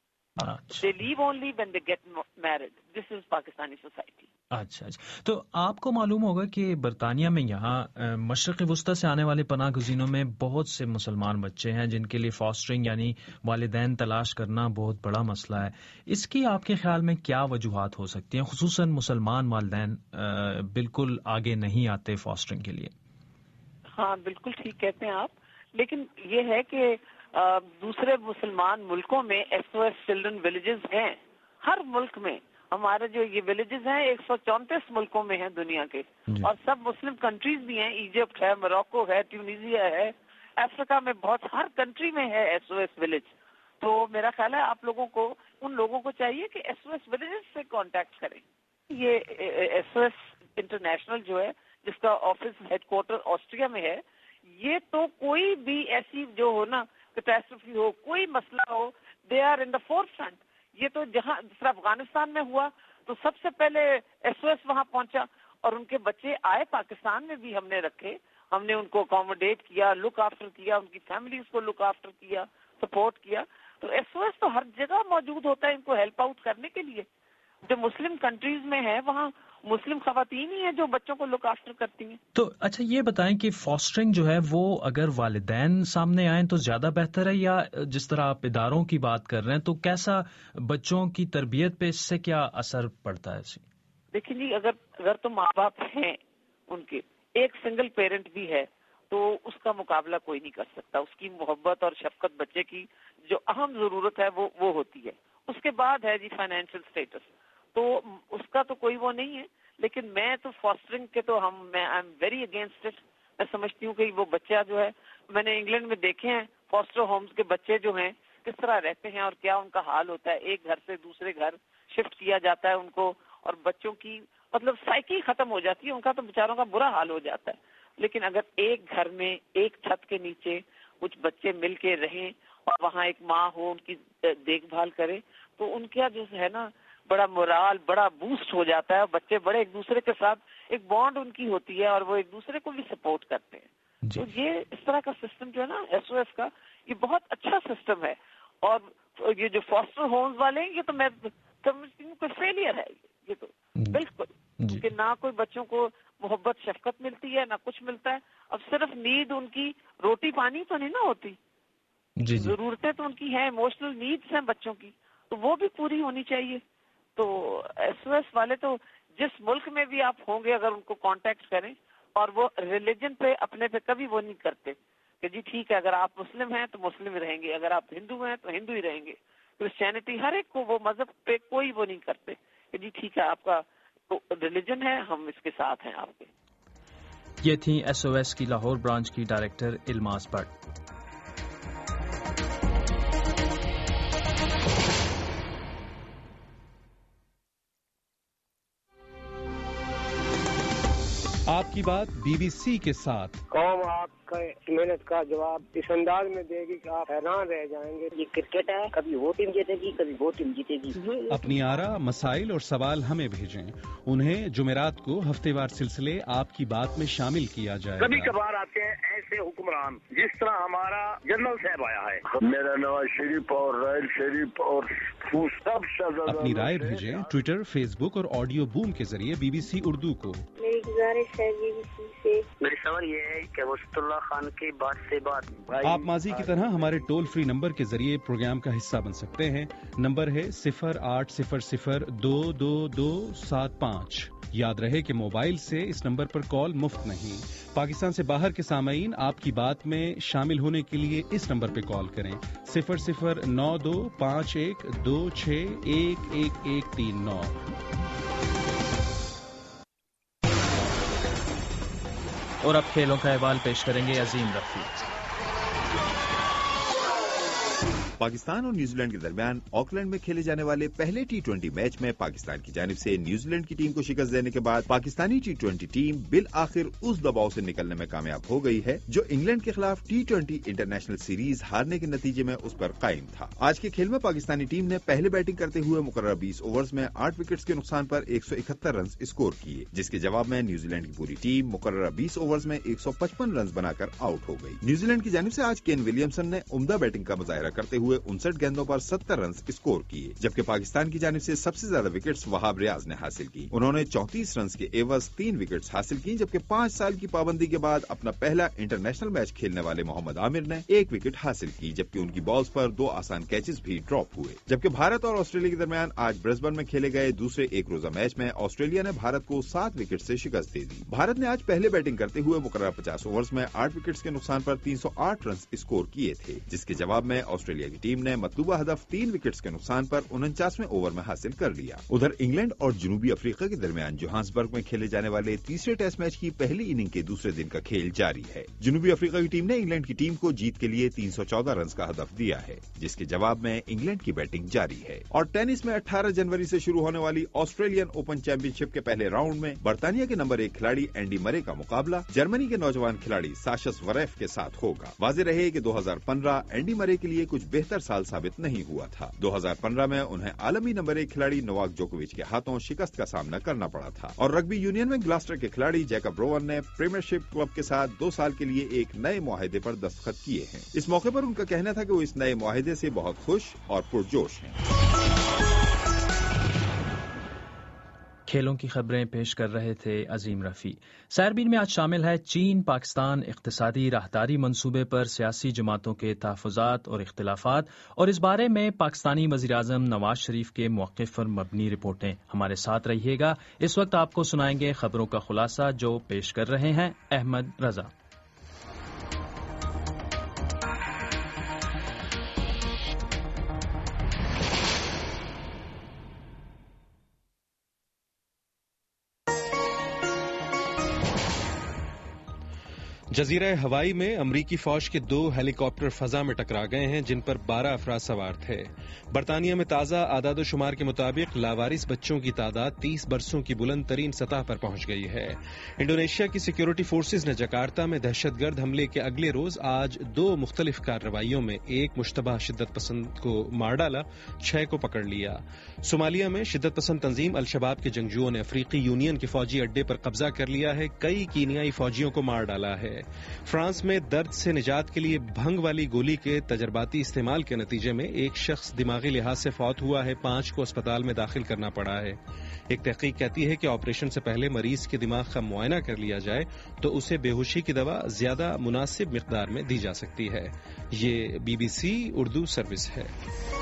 They leave only when they get married. This is Pakistani society. अच्छा अच्छा, तो आपको मालूम होगा कि बरतानिया में यहाँ मशरक़ वस्ता से आने वाले पनाह गुज़ीनों में बहुत से मुसलमान बच्चे हैं जिनके लिए फॉस्टरिंग यानी वालिदैन तलाश करना बहुत बड़ा मसला है। इसकी आपके ख्याल में क्या वजूहात हो सकती हैं, खुसूसन मुसलमान वालिदैन बिल्कुल आगे नहीं आते फॉस्टरिंग के लिए? हाँ, बिल्कुल ठीक कहते हैं आप, लेकिन ये है कि दूसरे मुसलमान मुल्कों में SOS चिल्ड्रन विलेजेस हैं। हर मुल्क में हमारे जो ये विलेजेस हैं 134 मुल्कों में हैं दुनिया के, और सब मुस्लिम कंट्रीज भी हैं, इजिप्ट है, मोरक्को है, ट्यूनीसिया है, अफ्रीका में बहुत हर कंट्री में है SOS विलेज। तो मेरा ख्याल है आप लोगों को, उन लोगों को चाहिए कि SOS विलेजेस से कांटेक्ट करें। ये SOS इंटरनेशनल जो है, जिसका ऑफिस हेडक्वार्टर ऑस्ट्रिया में है, ये तो कोई भी ऐसी जो हो ना कैटास्ट्रोफी हो, कोई मसला हो, they are in the forefront. ये तो जहाँ सिर्फ अफगानिस्तान में हुआ तो सबसे पहले SOS वहाँ पहुंचा, और उनके बच्चे आए, पाकिस्तान में भी हमने रखे, हमने उनको अकोमोडेट किया, लुक आफ्टर किया, उनकी फैमिलीज को लुक आफ्टर किया, सपोर्ट किया। तो SOS तो हर जगह मौजूद होता है इनको हेल्प आउट करने के लिए। जो मुस्लिम कंट्रीज में है वहाँ मुस्लिम खवातीन ही है जो बच्चों को लुक आफ्टर करती हैं। तो अच्छा ये बताएं कि फॉस्टरिंग जो है वो अगर वालिदैन सामने आए तो ज्यादा बेहतर है, या जिस तरह आप इदारों की बात कर रहे हैं तो कैसा बच्चों की तरबियत पे इससे क्या असर पड़ता है? देखिए जी, अगर तो माँ बाप हैं उनके, एक सिंगल पेरेंट भी है, तो उसका मुकाबला कोई नहीं कर सकता। उसकी मोहब्बत और शफकत बच्चे की जो अहम जरूरत है वो होती है। उसके बाद है जी फाइनेंशियल स्टेटस, तो उसका तो कोई वो नहीं है। लेकिन मैं तो फॉस्टरिंग के तो मैं I am very against it. मैं समझती हूँ कि वो बच्चा जो है, मैंने इंग्लैंड में देखे हैं फॉस्टर होम्स के बच्चे जो हैं किस तरह रहते हैं और क्या उनका हाल होता है। एक घर से दूसरे घर शिफ्ट किया जाता है उनको, और बच्चों की मतलब साइकी खत्म हो जाती है, उनका तो बेचारों का बुरा हाल हो जाता है। लेकिन अगर एक घर में एक छत के नीचे कुछ बच्चे मिल के रहें और वहाँ एक माँ हो उनकी देखभाल करे, तो उनका जो है ना بڑا مورال، بڑا بوسٹ ہو جاتا ہے. بچے بڑے ایک دوسرے کے ساتھ ایک بانڈ ان کی ہوتی ہے اور وہ ایک دوسرے کو بھی سپورٹ کرتے ہیں. تو یہ اس طرح کا سسٹم جو ہے نا SOS کا، یہ بہت اچھا سسٹم ہے. اور یہ جو فاسٹر ہومز والے ہیں، یہ تو میں سمجھتی ہوں کہ فیلئر ہے یہ تو بالکل، کیونکہ نہ کوئی بچوں کو محبت شفقت ملتی ہے، نہ کچھ ملتا ہے. اب صرف نیڈ ان کی روٹی پانی تو نہیں نہ ہوتی، ضرورتیں تو ان کی ہیں، ایموشنل نیڈس ہیں بچوں کی، تو وہ بھی پوری ہونی چاہیے. تو SOS والے تو جس ملک میں بھی آپ ہوں گے، اگر ان کو کانٹیکٹ کریں، اور وہ ریلیجن پہ اپنے پہ کبھی وہ نہیں کرتے کہ جی ٹھیک ہے اگر آپ مسلم ہیں تو مسلم ہی رہیں گے، اگر آپ ہندو ہیں تو ہندو ہی رہیں گے. کرسچینٹی ہر ایک کو، وہ مذہب پہ کوئی وہ نہیں کرتے کہ جی ٹھیک ہے آپ کا ریلیجن ہے، ہم اس کے ساتھ ہیں آپ کے. یہ تھیں SOS کی لاہور برانچ کی ڈائریکٹر الماس بٹ. آپ کی بات BBC کے ساتھ. قوم آپ کا محنت کا جواب اس انداز میں دے گی کہ آپ حیران رہ جائیں گے. یہ کرکٹ ہے، کبھی وہ ٹیم جیتے گی، کبھی وہ ٹیم جیتے گی. اپنی آراء، مسائل اور سوال ہمیں بھیجیں. انہیں جمعرات کو ہفتے وار سلسلے آپ کی بات میں شامل کیا جائے گا. کبھی کبھار آتے ہیں ایسے حکمران جس طرح ہمارا جنرل صاحب آیا ہے. میرا نواز شریف اور رائل شریف اور سب شہزادہ. اپنی رائے بھیجیں ٹویٹر، فیس بک اور آڈیو بوم کے ذریعے BBC اردو کو. میری گزارش ہے BBC سے، میری سوال یہ ہے کہ وسط اللہ خان کی بات سے بات. آپ ماضی کی طرح ہمارے ٹول فری نمبر کے ذریعے پروگرام کا حصہ بن سکتے ہیں. نمبر ہے 0800-222-75. یاد رہے کہ موبائل سے اس نمبر پر کال مفت نہیں. پاکستان سے باہر کے سامعین آپ کی بات میں شامل ہونے کے لیے اس نمبر پہ کال کریں 009251261139. اور اب کھیلوں کا احوال پیش کریں گے عظیم رفیع. پاکستان اور نیوزی لینڈ کے درمیان آکلینڈ میں کھیلے جانے والے پہلے T20 میچ میں پاکستان کی جانب سے نیوزی لینڈ کی ٹیم کو شکست دینے کے بعد پاکستانی T20 ٹیم بالآخر اس دباؤ سے نکلنے میں کامیاب ہو گئی ہے جو انگلینڈ کے خلاف T20 انٹرنیشنل سیریز ہارنے کے نتیجے میں اس پر قائم تھا. آج کے کھیل میں پاکستانی ٹیم نے پہلے بیٹنگ کرتے ہوئے مقررہ 20 اوورز میں 8 وکٹس کے نقصان پر 171 رنز اسکور کیے، جس کے جواب میں نیوزی لینڈ کی پوری ٹیم مقررہ 20 اوورز میں 155 رنز بنا کر آؤٹ ہو گئی. نیوزی لینڈ کی جانب سے آج کین ولیمسن نے عمدہ بیٹنگ کا مظاہرہ کرتے ہوئے 59 گیندوں پر 70 رنز اسکور کیے، جبکہ پاکستان کی جانب سے سب سے زیادہ وکٹس وہاب ریاض نے حاصل کی. انہوں نے 34 رنز کے عوض 3 وکٹس حاصل کی، جبکہ 5 سال کی پابندی کے بعد اپنا پہلا انٹرنیشنل میچ کھیلنے والے محمد عامر نے 1 وکٹ حاصل کی، جبکہ ان کی بالز پر 2 آسان کیچز بھی ڈراپ ہوئے. جبکہ بھارت اور آسٹریلیا کے درمیان آج برسبن میں کھیلے گئے دوسرے ایک روزہ میچ میں آسٹریلیا نے بھارت کو 7 وکٹ سے شکست دے دی. بھارت نے آج پہلے بیٹنگ کرتے ہوئے مقررہ 50 اوورز میں 8 وکٹس کے نقصان پر 308 رنز اسکور کیے تھے، جس کے جواب میں آسٹریلیا کی ٹیم نے مطلوبہ ہدف 3 وکٹس کے نقصان پر 49ویں اوور میں حاصل کر لیا. ادھر انگلینڈ اور جنوبی افریقہ کے درمیان جوہانسبرگ میں کھیلے جانے والے تیسرے ٹیسٹ میچ کی پہلی اننگ کے دوسرے دن کا کھیل جاری ہے. جنوبی افریقہ کی ٹیم نے انگلینڈ کی ٹیم کو جیت کے لیے 314 رنز کا ہدف دیا ہے، جس کے جواب میں انگلینڈ کی بیٹنگ جاری ہے. اور ٹینس میں 18 جنوری سے شروع ہونے والی آسٹریلین اوپن چیمپئن شپ کے پہلے راؤنڈ میں برطانیہ کے نمبر 1 کھلاڑی اینڈی مرے کا مقابلہ جرمنی کے نوجوان کھلاڑی ساشس وریف کے ساتھ ہوگا. واضح رہے کہ 2015 اینڈی مرے کے لیے کچھ بہتر سال ثابت نہیں ہوا تھا. 2015 میں انہیں عالمی نمبر 1 کھلاڑی نوواک جوکووچ کے ہاتھوں شکست کا سامنا کرنا پڑا تھا. اور رگبی یونین میں گلاسٹر کے کھلاڑی جیکب روون نے پریمیئر شپ کلب کے ساتھ 2 سال کے لیے ایک نئے معاہدے پر دستخط کیے ہیں. اس موقع پر ان کا کہنا تھا کہ وہ اس نئے معاہدے سے بہت خوش اور پرجوش ہیں. کھیلوں کی خبریں پیش کر رہے تھے عظیم رفیع. سیربین میں آج شامل ہے چین پاکستان اقتصادی راہداری منصوبے پر سیاسی جماعتوں کے تحفظات اور اختلافات، اور اس بارے میں پاکستانی وزیراعظم نواز شریف کے موقف پر مبنی رپورٹیں. ہمارے ساتھ رہیے گا. اس وقت آپ کو سنائیں گے خبروں کا خلاصہ جو پیش کر رہے ہیں احمد رضا. जजीरा हवाई में अमरीकी फौज के 2 हेलीकॉप्टर फजा में टकरा गए हैं, जिन पर 12 अफराद सवार थे। बरतानिया में ताज़ा आदाद-ओ-शुमार के मुताबिक लावारिस बच्चों की तादाद 30 बरसों की बुलंद तरीन सतह पर पहुंच गई है। इंडोनेशिया की सिक्योरिटी फोर्सेज ने जकार्ता में दहशतगर्द हमले के अगले रोज आज 2 मुख्तलिफ कार्रवाइयों में एक मुश्तबह शिद्दत पसंद को मार डाला, 6 को पकड़ लिया। सोमालिया में शिद्दत पसंद तंजीम अल-शबाब के जंगजुओं ने अफ्रीकी यूनियन के फौजी अड्डे पर कब्जा कर लिया है, कई कीनियाई फौजियों को मार डाला है। फ्रांस में दर्द से निजात के लिए भंग वाली गोली के तजर्बाती इस्तेमाल के नतीजे में एक शख्स दिमागी लिहाज से फौत हुआ है, 5 को अस्पताल में दाखिल करना पड़ा है। एक तहकीक कहती है कि ऑपरेशन से पहले मरीज के दिमाग का मुआयना कर लिया जाए तो उसे बेहोशी की दवा ज्यादा मुनासिब मिकदार में दी जा सकती है। ये BBC उर्दू सर्विस है।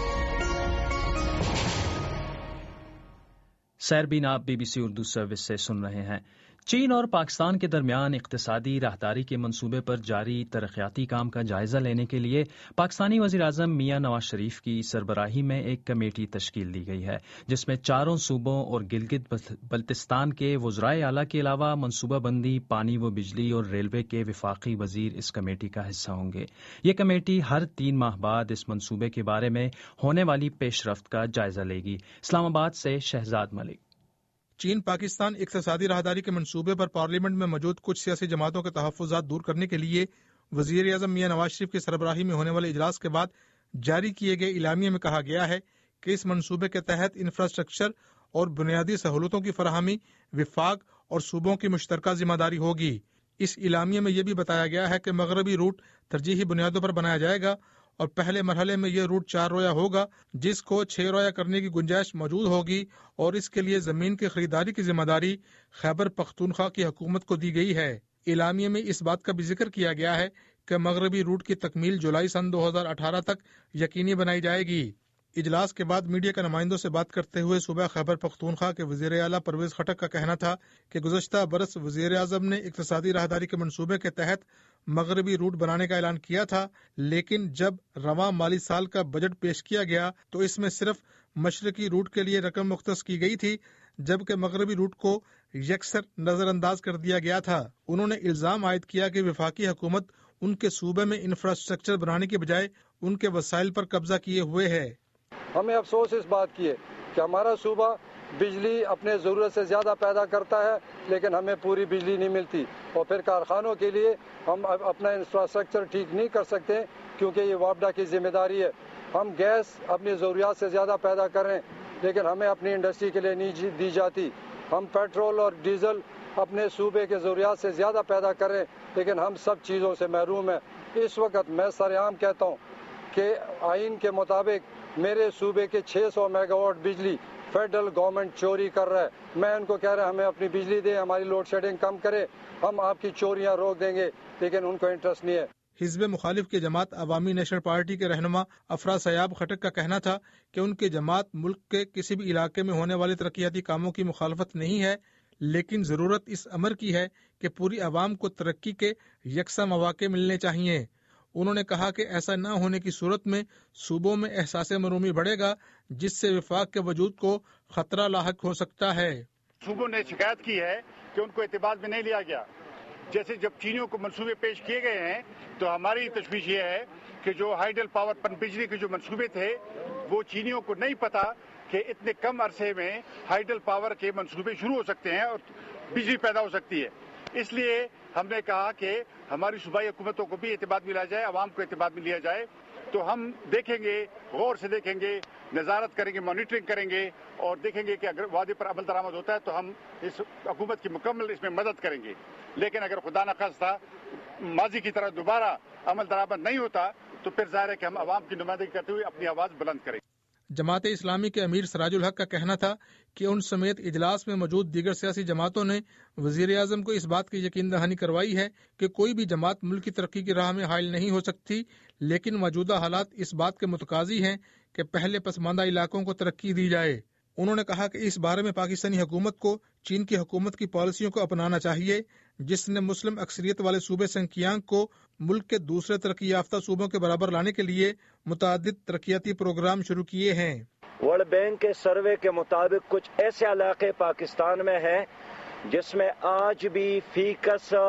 सैरबीन आप BBC उर्दू सर्विस से सुन रहे हैं। चीन और पाकिस्तान के दरमियान इक्तिसादी राहदारी के मंसूबे पर जारी तरक्याती काम का जायजा लेने के लिए पाकिस्तानी वज़ीर-ए-आज़म मियां नवाज शरीफ की सरबराही में एक कमेटी तश्कील दी गई है, जिसमें 4 सूबों और गिलगित बल्तिस्तान के वज़राए आला के अलावा मनसूबाबंदी, पानी व बिजली और रेलवे के वफाकी वज़ीर इस कमेटी का हिस्सा होंगे। ये कमेटी हर 3 माह बाद इस मंसूबे के बारे में होने वाली पेशरफ्त का जायजा लेगी। इस्लामाबाद से शहजाद मलिक। चीन पाकिस्तान इक्तिसादी राहदारी के मंसूबे पर पार्लियामेंट में मौजूद कुछ सियासी जमातों के तहफ़्फ़ुज़ात दूर करने के लिए वज़ीर-ए-आज़म मियां नवाज शरीफ की सरबराही में होने वाले इजलास के बाद जारी किए गए इलामिये में कहा गया है कि इस मंसूबे के तहत इंफ्रास्ट्रक्चर और बुनियादी सहूलतों की फराहमी विफाक और सूबों की मुश्तरका जिम्मेदारी होगी। इस इलामिये में यह भी बताया गया है कि मगरबी रूट तरजीही बुनियादों पर बनाया जाएगा और पहले मरहले में यह रूट 4 रोया होगा, जिसको 6 रोया करने की गुंजाइश मौजूद होगी और इसके लिए जमीन की खरीदारी की जिम्मेदारी खैबर पख्तूनख्वा की हुकूमत को दी गई है। इलामिये में इस बात का भी जिक्र किया गया है कि मगरबी रूट की तकमील जुलाई सन 2018 तक यकीनी बनाई जाएगी। इजलास के बाद मीडिया के नुमाइंदों से बात करते हुए सूबा खैबर पख्तूनख्वा के वज़ीर आला परवेज खटक का कहना था कि गुज़श्ता बरस वज़ीर आज़म ने इक्तिसादी राहदारी के मंसूबे के तहत मगरबी रूट बनाने का ऐलान किया था, लेकिन जब रवां माली साल का बजट पेश किया गया तो इसमें सिर्फ मशरकी रूट के लिए रकम मुख्तस की गई थी, जबकि मगरबी रूट को यकसर नजरअंदाज कर दिया गया था। उन्होंने इल्जाम आयद किया कि वफाकी हुकूमत उनके सूबे में इंफ्रास्ट्रक्चर बनाने के बजाय उनके वसाइल पर कब्जा किए हुए है। हमें अफसोस इस बात की है कि हमारा सूबा बिजली अपने ज़रूरत से ज़्यादा पैदा करता है, लेकिन हमें पूरी बिजली नहीं मिलती और फिर कारखानों के लिए हम अपना इंफ्रास्ट्रक्चर ठीक नहीं कर सकते क्योंकि ये वापडा की जिम्मेदारी है। हम गैस अपनी ज़रूरियात से ज़्यादा पैदा कर रहे हैं, लेकिन हमें अपनी इंडस्ट्री के लिए नहीं दी जाती। हम पेट्रोल और डीजल अपने सूबे के ज़रूरियात से ज़्यादा पैदा कर रहे हैं, लेकिन हम सब चीज़ों से महरूम हैं। इस वक्त मैं सरेआम कहता हूँ कि आइन के मुताबिक मेरे सूबे के 600 मेगावाट बिजली फेडरल गवर्नमेंट चोरी कर रहा है। मैं उनको कह रहा हमें अपनी बिजली दे, हमारी लोड शेडिंग कम करे, हम आपकी चोरियां रोक देंगे, लेकिन उनको इंटरेस्ट नहीं है। हिज़्ब मुखालिफ की जमात अवामी नेशनल पार्टी के रहनुमा अफरा सयाब खटक का कहना था कि उनकी जमात मुल्क के किसी भी इलाके में होने वाले तरक्याती कामों की मुखालफत नहीं है, लेकिन जरूरत इस अमर की है कि पूरी आवाम को तरक्की के यकसा मौके मिलने चाहिए। उन्होंने कहा कि ऐसा न होने की सूरत में सूबों में एहसास मरूमी बढ़ेगा, जिससे विफाक के वजूद को खतरा लाहक हो सकता है। सूबों ने शिकायत की है कि उनको एतबार में नहीं लिया गया। जैसे जब चीनियों को मंसूबे पेश किए गए हैं तो हमारी तशवीश ये है कि जो हाइडल पावर पनबिजली के जो मंसूबे थे वो चीनियों को नहीं पता कि इतने कम अरसे में हाइडल पावर के मंसूबे शुरू हो सकते हैं और बिजली पैदा हो सकती है। इसलिए हमने कहा कि हमारी सूबाई हुकूमतों को भी एतबार में लिया जाए, आवाम को एतबार में लिया जाए। तो हम देखेंगे, गौर से देखेंगे, नज़ारत करेंगे, मॉनिटरिंग करेंगे और देखेंगे कि अगर वादे पर अमल दरामद होता है तो हम इस हुकूमत की मुकम्मल इसमें मदद करेंगे। लेकिन अगर खुदा न खास्ता माजी की तरह दोबारा अमल दरामद नहीं होता तो फिर जाहिर है कि हम आवाम की नुमाइंदगी करते हुए अपनी आवाज़ बुलंद करेंगे। जमात इस्लामी के अमीर सराजुल हक का कहना था कि उन समेत इजलास में मौजूद दीगर सियासी जमातों ने वजीर आजम को इस बात की यकीन दहानी करवाई है कि कोई भी जमात मुल्क की तरक्की की राह में हाइल नहीं हो सकती, लेकिन मौजूदा हालात इस बात के मुतकाजी हैं कि पहले पसमानदा इलाकों को तरक्की दी जाए। उन्होंने कहा कि इस बारे में पाकिस्तानी हुकूमत को चीन की हुकूमत की पॉलिसियों को अपनाना चाहिए, जिसने मुस्लिम अक्सरियत वाले सूबे सिंकियांग को मुल्क के दूसरे तरक्की याफ्ता सूबों के बराबर लाने के लिए मुतादिद तरक्याती प्रोग्राम शुरू किए हैं। वर्ल्ड बैंक के सर्वे के मुताबिक कुछ ऐसे इलाके पाकिस्तान में हैं जिसमें आज भी फीकस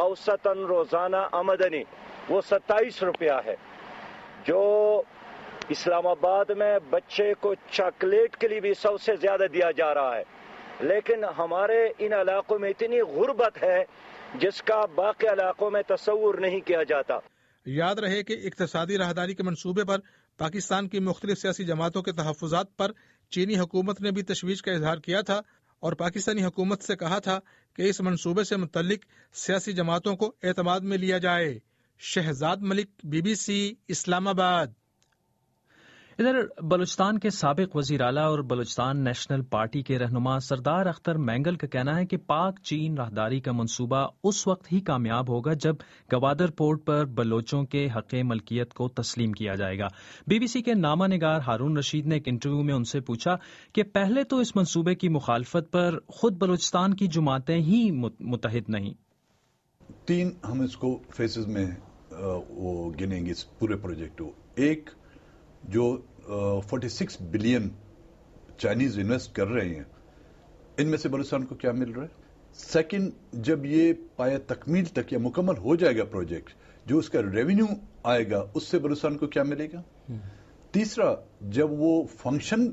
اوسطاً روزانہ آمدنی وہ 27 روپیہ ہے. جو اسلام آباد میں بچے کو چاکلیٹ کے لیے بھی 100 سے زیادہ دیا جا رہا ہے، لیکن ہمارے ان علاقوں میں اتنی غربت ہے جس کا باقی علاقوں میں تصور نہیں کیا جاتا. یاد رہے کہ اقتصادی راہداری کے منصوبے پر پاکستان کی مختلف سیاسی جماعتوں کے تحفظات پر چینی حکومت نے بھی تشویش کا اظہار کیا تھا اور پاکستانی حکومت سے کہا تھا کہ اس منصوبے سے متعلق سیاسی جماعتوں کو اعتماد میں لیا جائے. شہزاد ملک، BBC، اسلام آباد. ادھر بلوچستان کے سابق وزیر اعلیٰ اور بلوچستان نیشنل پارٹی کے رہنما سردار اختر مینگل کا کہنا ہے کہ پاک چین راہداری کا منصوبہ اس وقت ہی کامیاب ہوگا جب گوادر پورٹ پر بلوچوں کے حق ملکیت کو تسلیم کیا جائے گا. BBC کے نامہ نگار ہارون رشید نے ایک انٹرویو میں ان سے پوچھا کہ پہلے تو اس منصوبے کی مخالفت پر خود بلوچستان کی جماعتیں ہی متحد نہیں. 3 ہم اس کو فیسز میں وہ گنیں گے اس پورے پروجیکٹ کو. ایک جو 46 بلین چائنیز انویسٹ کر رہے ہیں، ان میں سے بلوچستان کو کیا مل رہا ہے. سیکنڈ، جب یہ پایا تکمیل تک یا مکمل ہو جائے گا پروجیکٹ، جو اس کا ریونیو آئے گا اس سے بلوچستان کو کیا ملے گا. تیسرا، جب وہ فنکشن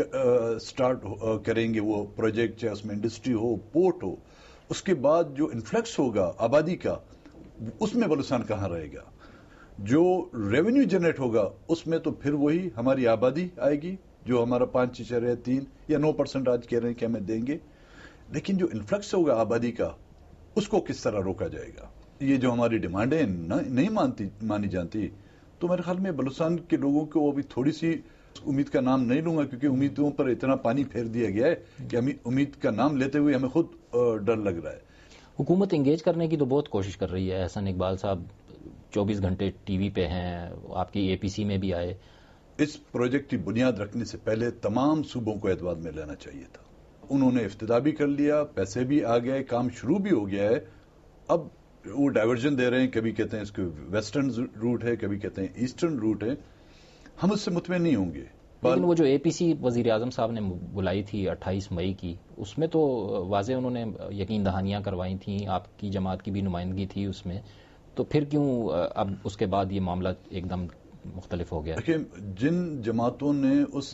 سٹارٹ کریں گے وہ پروجیکٹ، چاہے اس میں انڈسٹری ہو، پورٹ ہو، اس کے بعد جو انفلکس ہوگا آبادی کا، اس میں بلوچستان کہاں رہے گا. جو ریونیو جنریٹ ہوگا اس میں تو پھر وہی ہماری آبادی آئے گی جو ہمارا 5.3 یا 9% آج کہہ رہے ہیں کہ ہمیں دیں گے. لیکن جو انفلکس ہوگا آبادی کا، اس کو کس طرح روکا جائے گا. یہ جو ہماری ڈیمانڈیں نہیں مانی جانتی، تو میرے خیال میں بلوچستان کے لوگوں کو وہ بھی تھوڑی سی امید کا نام نہیں لوں گا، کیونکہ امیدوں پر اتنا پانی پھیر دیا گیا ہے کہ امید کا نام لیتے ہوئے ہمیں خود ڈر لگ رہا ہے. حکومت انگیج کرنے کی تو بہت کوشش کر رہی ہے. احسن اقبال صاحب 24 گھنٹے ٹی وی پہ ہیں، آپ کی APC میں بھی آئے. اس پروجیکٹ کی بنیاد رکھنے سے پہلے تمام صوبوں کو اعتماد میں لینا چاہیے تھا. انہوں نے افتتاح بھی کر لیا، پیسے بھی آ گئے، کام شروع بھی ہو گیا ہے. اب وہ ڈائیورژن دے رہے ہیں، کبھی کہتے ہیں اس کو ویسٹرن روٹ ہے، کبھی کہتے ہیں ایسٹرن روٹ ہے. ہم اس سے مطمئن نہیں ہوں گے. لیکن وہ جو APC وزیر اعظم صاحب نے بلائی تھی 28 مئی کی، اس میں تو واضح انہوں نے یقین دہانیاں کروائی تھیں، آپ کی جماعت کی بھی نمائندگی تھی اس میں. تو پھر کیوں اب اس کے بعد یہ معاملہ ایک دم مختلف ہو گیا؟ دیکھیں، جن جماعتوں نے اس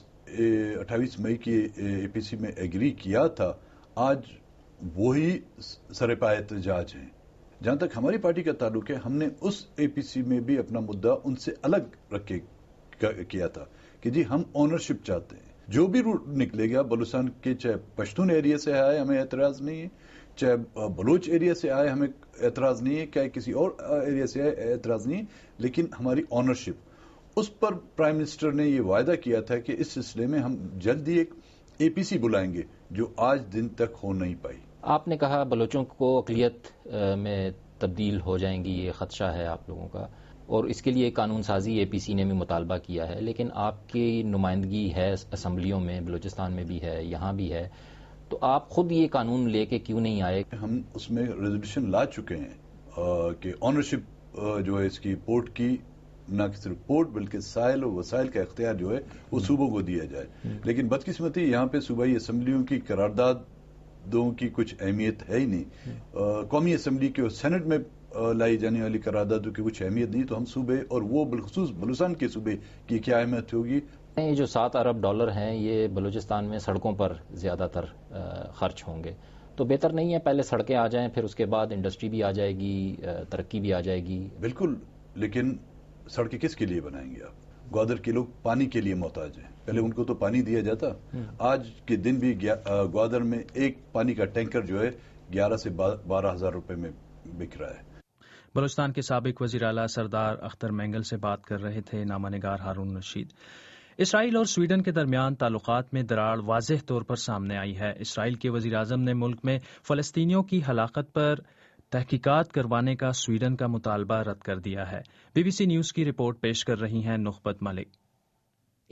28 مئی کی APC میں ایگری کیا تھا، آج وہی سرپائے احتجاج ہیں. جہاں تک ہماری پارٹی کا تعلق ہے، ہم نے اس APC میں بھی اپنا مدعا ان سے الگ رکھ کے کیا تھا کہ جی ہم اونرشپ چاہتے ہیں. جو بھی روٹ نکلے گا بلوچستان کے، چاہے پشتون ایریا سے آئے ہمیں اعتراض نہیں ہے، چاہے بلوچ ایریا سے آئے ہمیں اعتراض نہیں ہے، چاہے کسی اور ایریا سے آئے اعتراض نہیں ہے، لیکن ہماری اونرشپ، اس پر پرائم منسٹر نے یہ وعدہ کیا تھا کہ اس سلسلے میں ہم جلد ہی ایک APC بلائیں گے، جو آج دن تک ہو نہیں پائی. آپ نے کہا بلوچوں کو اقلیت میں تبدیل ہو جائیں گی، یہ خدشہ ہے آپ لوگوں کا، اور اس کے لیے قانون سازی APC نے بھی مطالبہ کیا ہے. لیکن آپ کی نمائندگی ہے اسمبلیوں میں، بلوچستان میں بھی ہے، یہاں بھی ہے، تو آپ خود یہ قانون لے کے کیوں نہیں آئے؟ ہم اس میں ریزولوشن لا چکے ہیں کہ آنرشپ جو ہے اس کی پورٹ کی، نہ صرف پورٹ بلکہ سائل اور وسائل کا اختیار جو ہے وہ صوبوں کو دیا جائے. لیکن بدقسمتی یہاں پہ صوبائی اسمبلیوں کی قراردادوں کی کچھ اہمیت ہے ہی نہیں. قومی اسمبلی کے سینٹ میں لائی جانے والی قراردادوں کی کچھ اہمیت نہیں، تو ہم صوبے اور وہ بالخصوص بلوچستان کے صوبے کی کیا اہمیت ہوگی. یہ جو $7 ارب ہیں یہ بلوچستان میں سڑکوں پر زیادہ تر خرچ ہوں گے، تو بہتر نہیں ہے پہلے سڑکیں آ جائیں، پھر اس کے بعد انڈسٹری بھی آ جائے گی، ترقی بھی آ جائے گی. بالکل، لیکن سڑکیں کس کے لیے بنائیں گے آپ؟ گوادر کے لوگ پانی کے لیے محتاج ہیں، پہلے ان کو تو پانی دیا جاتا. آج کے دن بھی گوادر میں ایک پانی کا ٹینکر جو ہے 11 سے 12 ہزار روپے میں بک رہا ہے. بلوچستان کے سابق وزیر اعلیٰ سردار اختر مینگل سے بات کر رہے تھے نامہ نگار ہارون رشید. اسرائیل اور سویڈن کے درمیان تعلقات میں دراڑ واضح طور پر سامنے آئی ہے. اسرائیل کے وزیر اعظم نے ملک میں فلسطینیوں کی ہلاکت پر تحقیقات کروانے کا سویڈن کا مطالبہ رد کر دیا ہے. BBC نیوز کی رپورٹ پیش کر رہی ہیں نخبت ملک.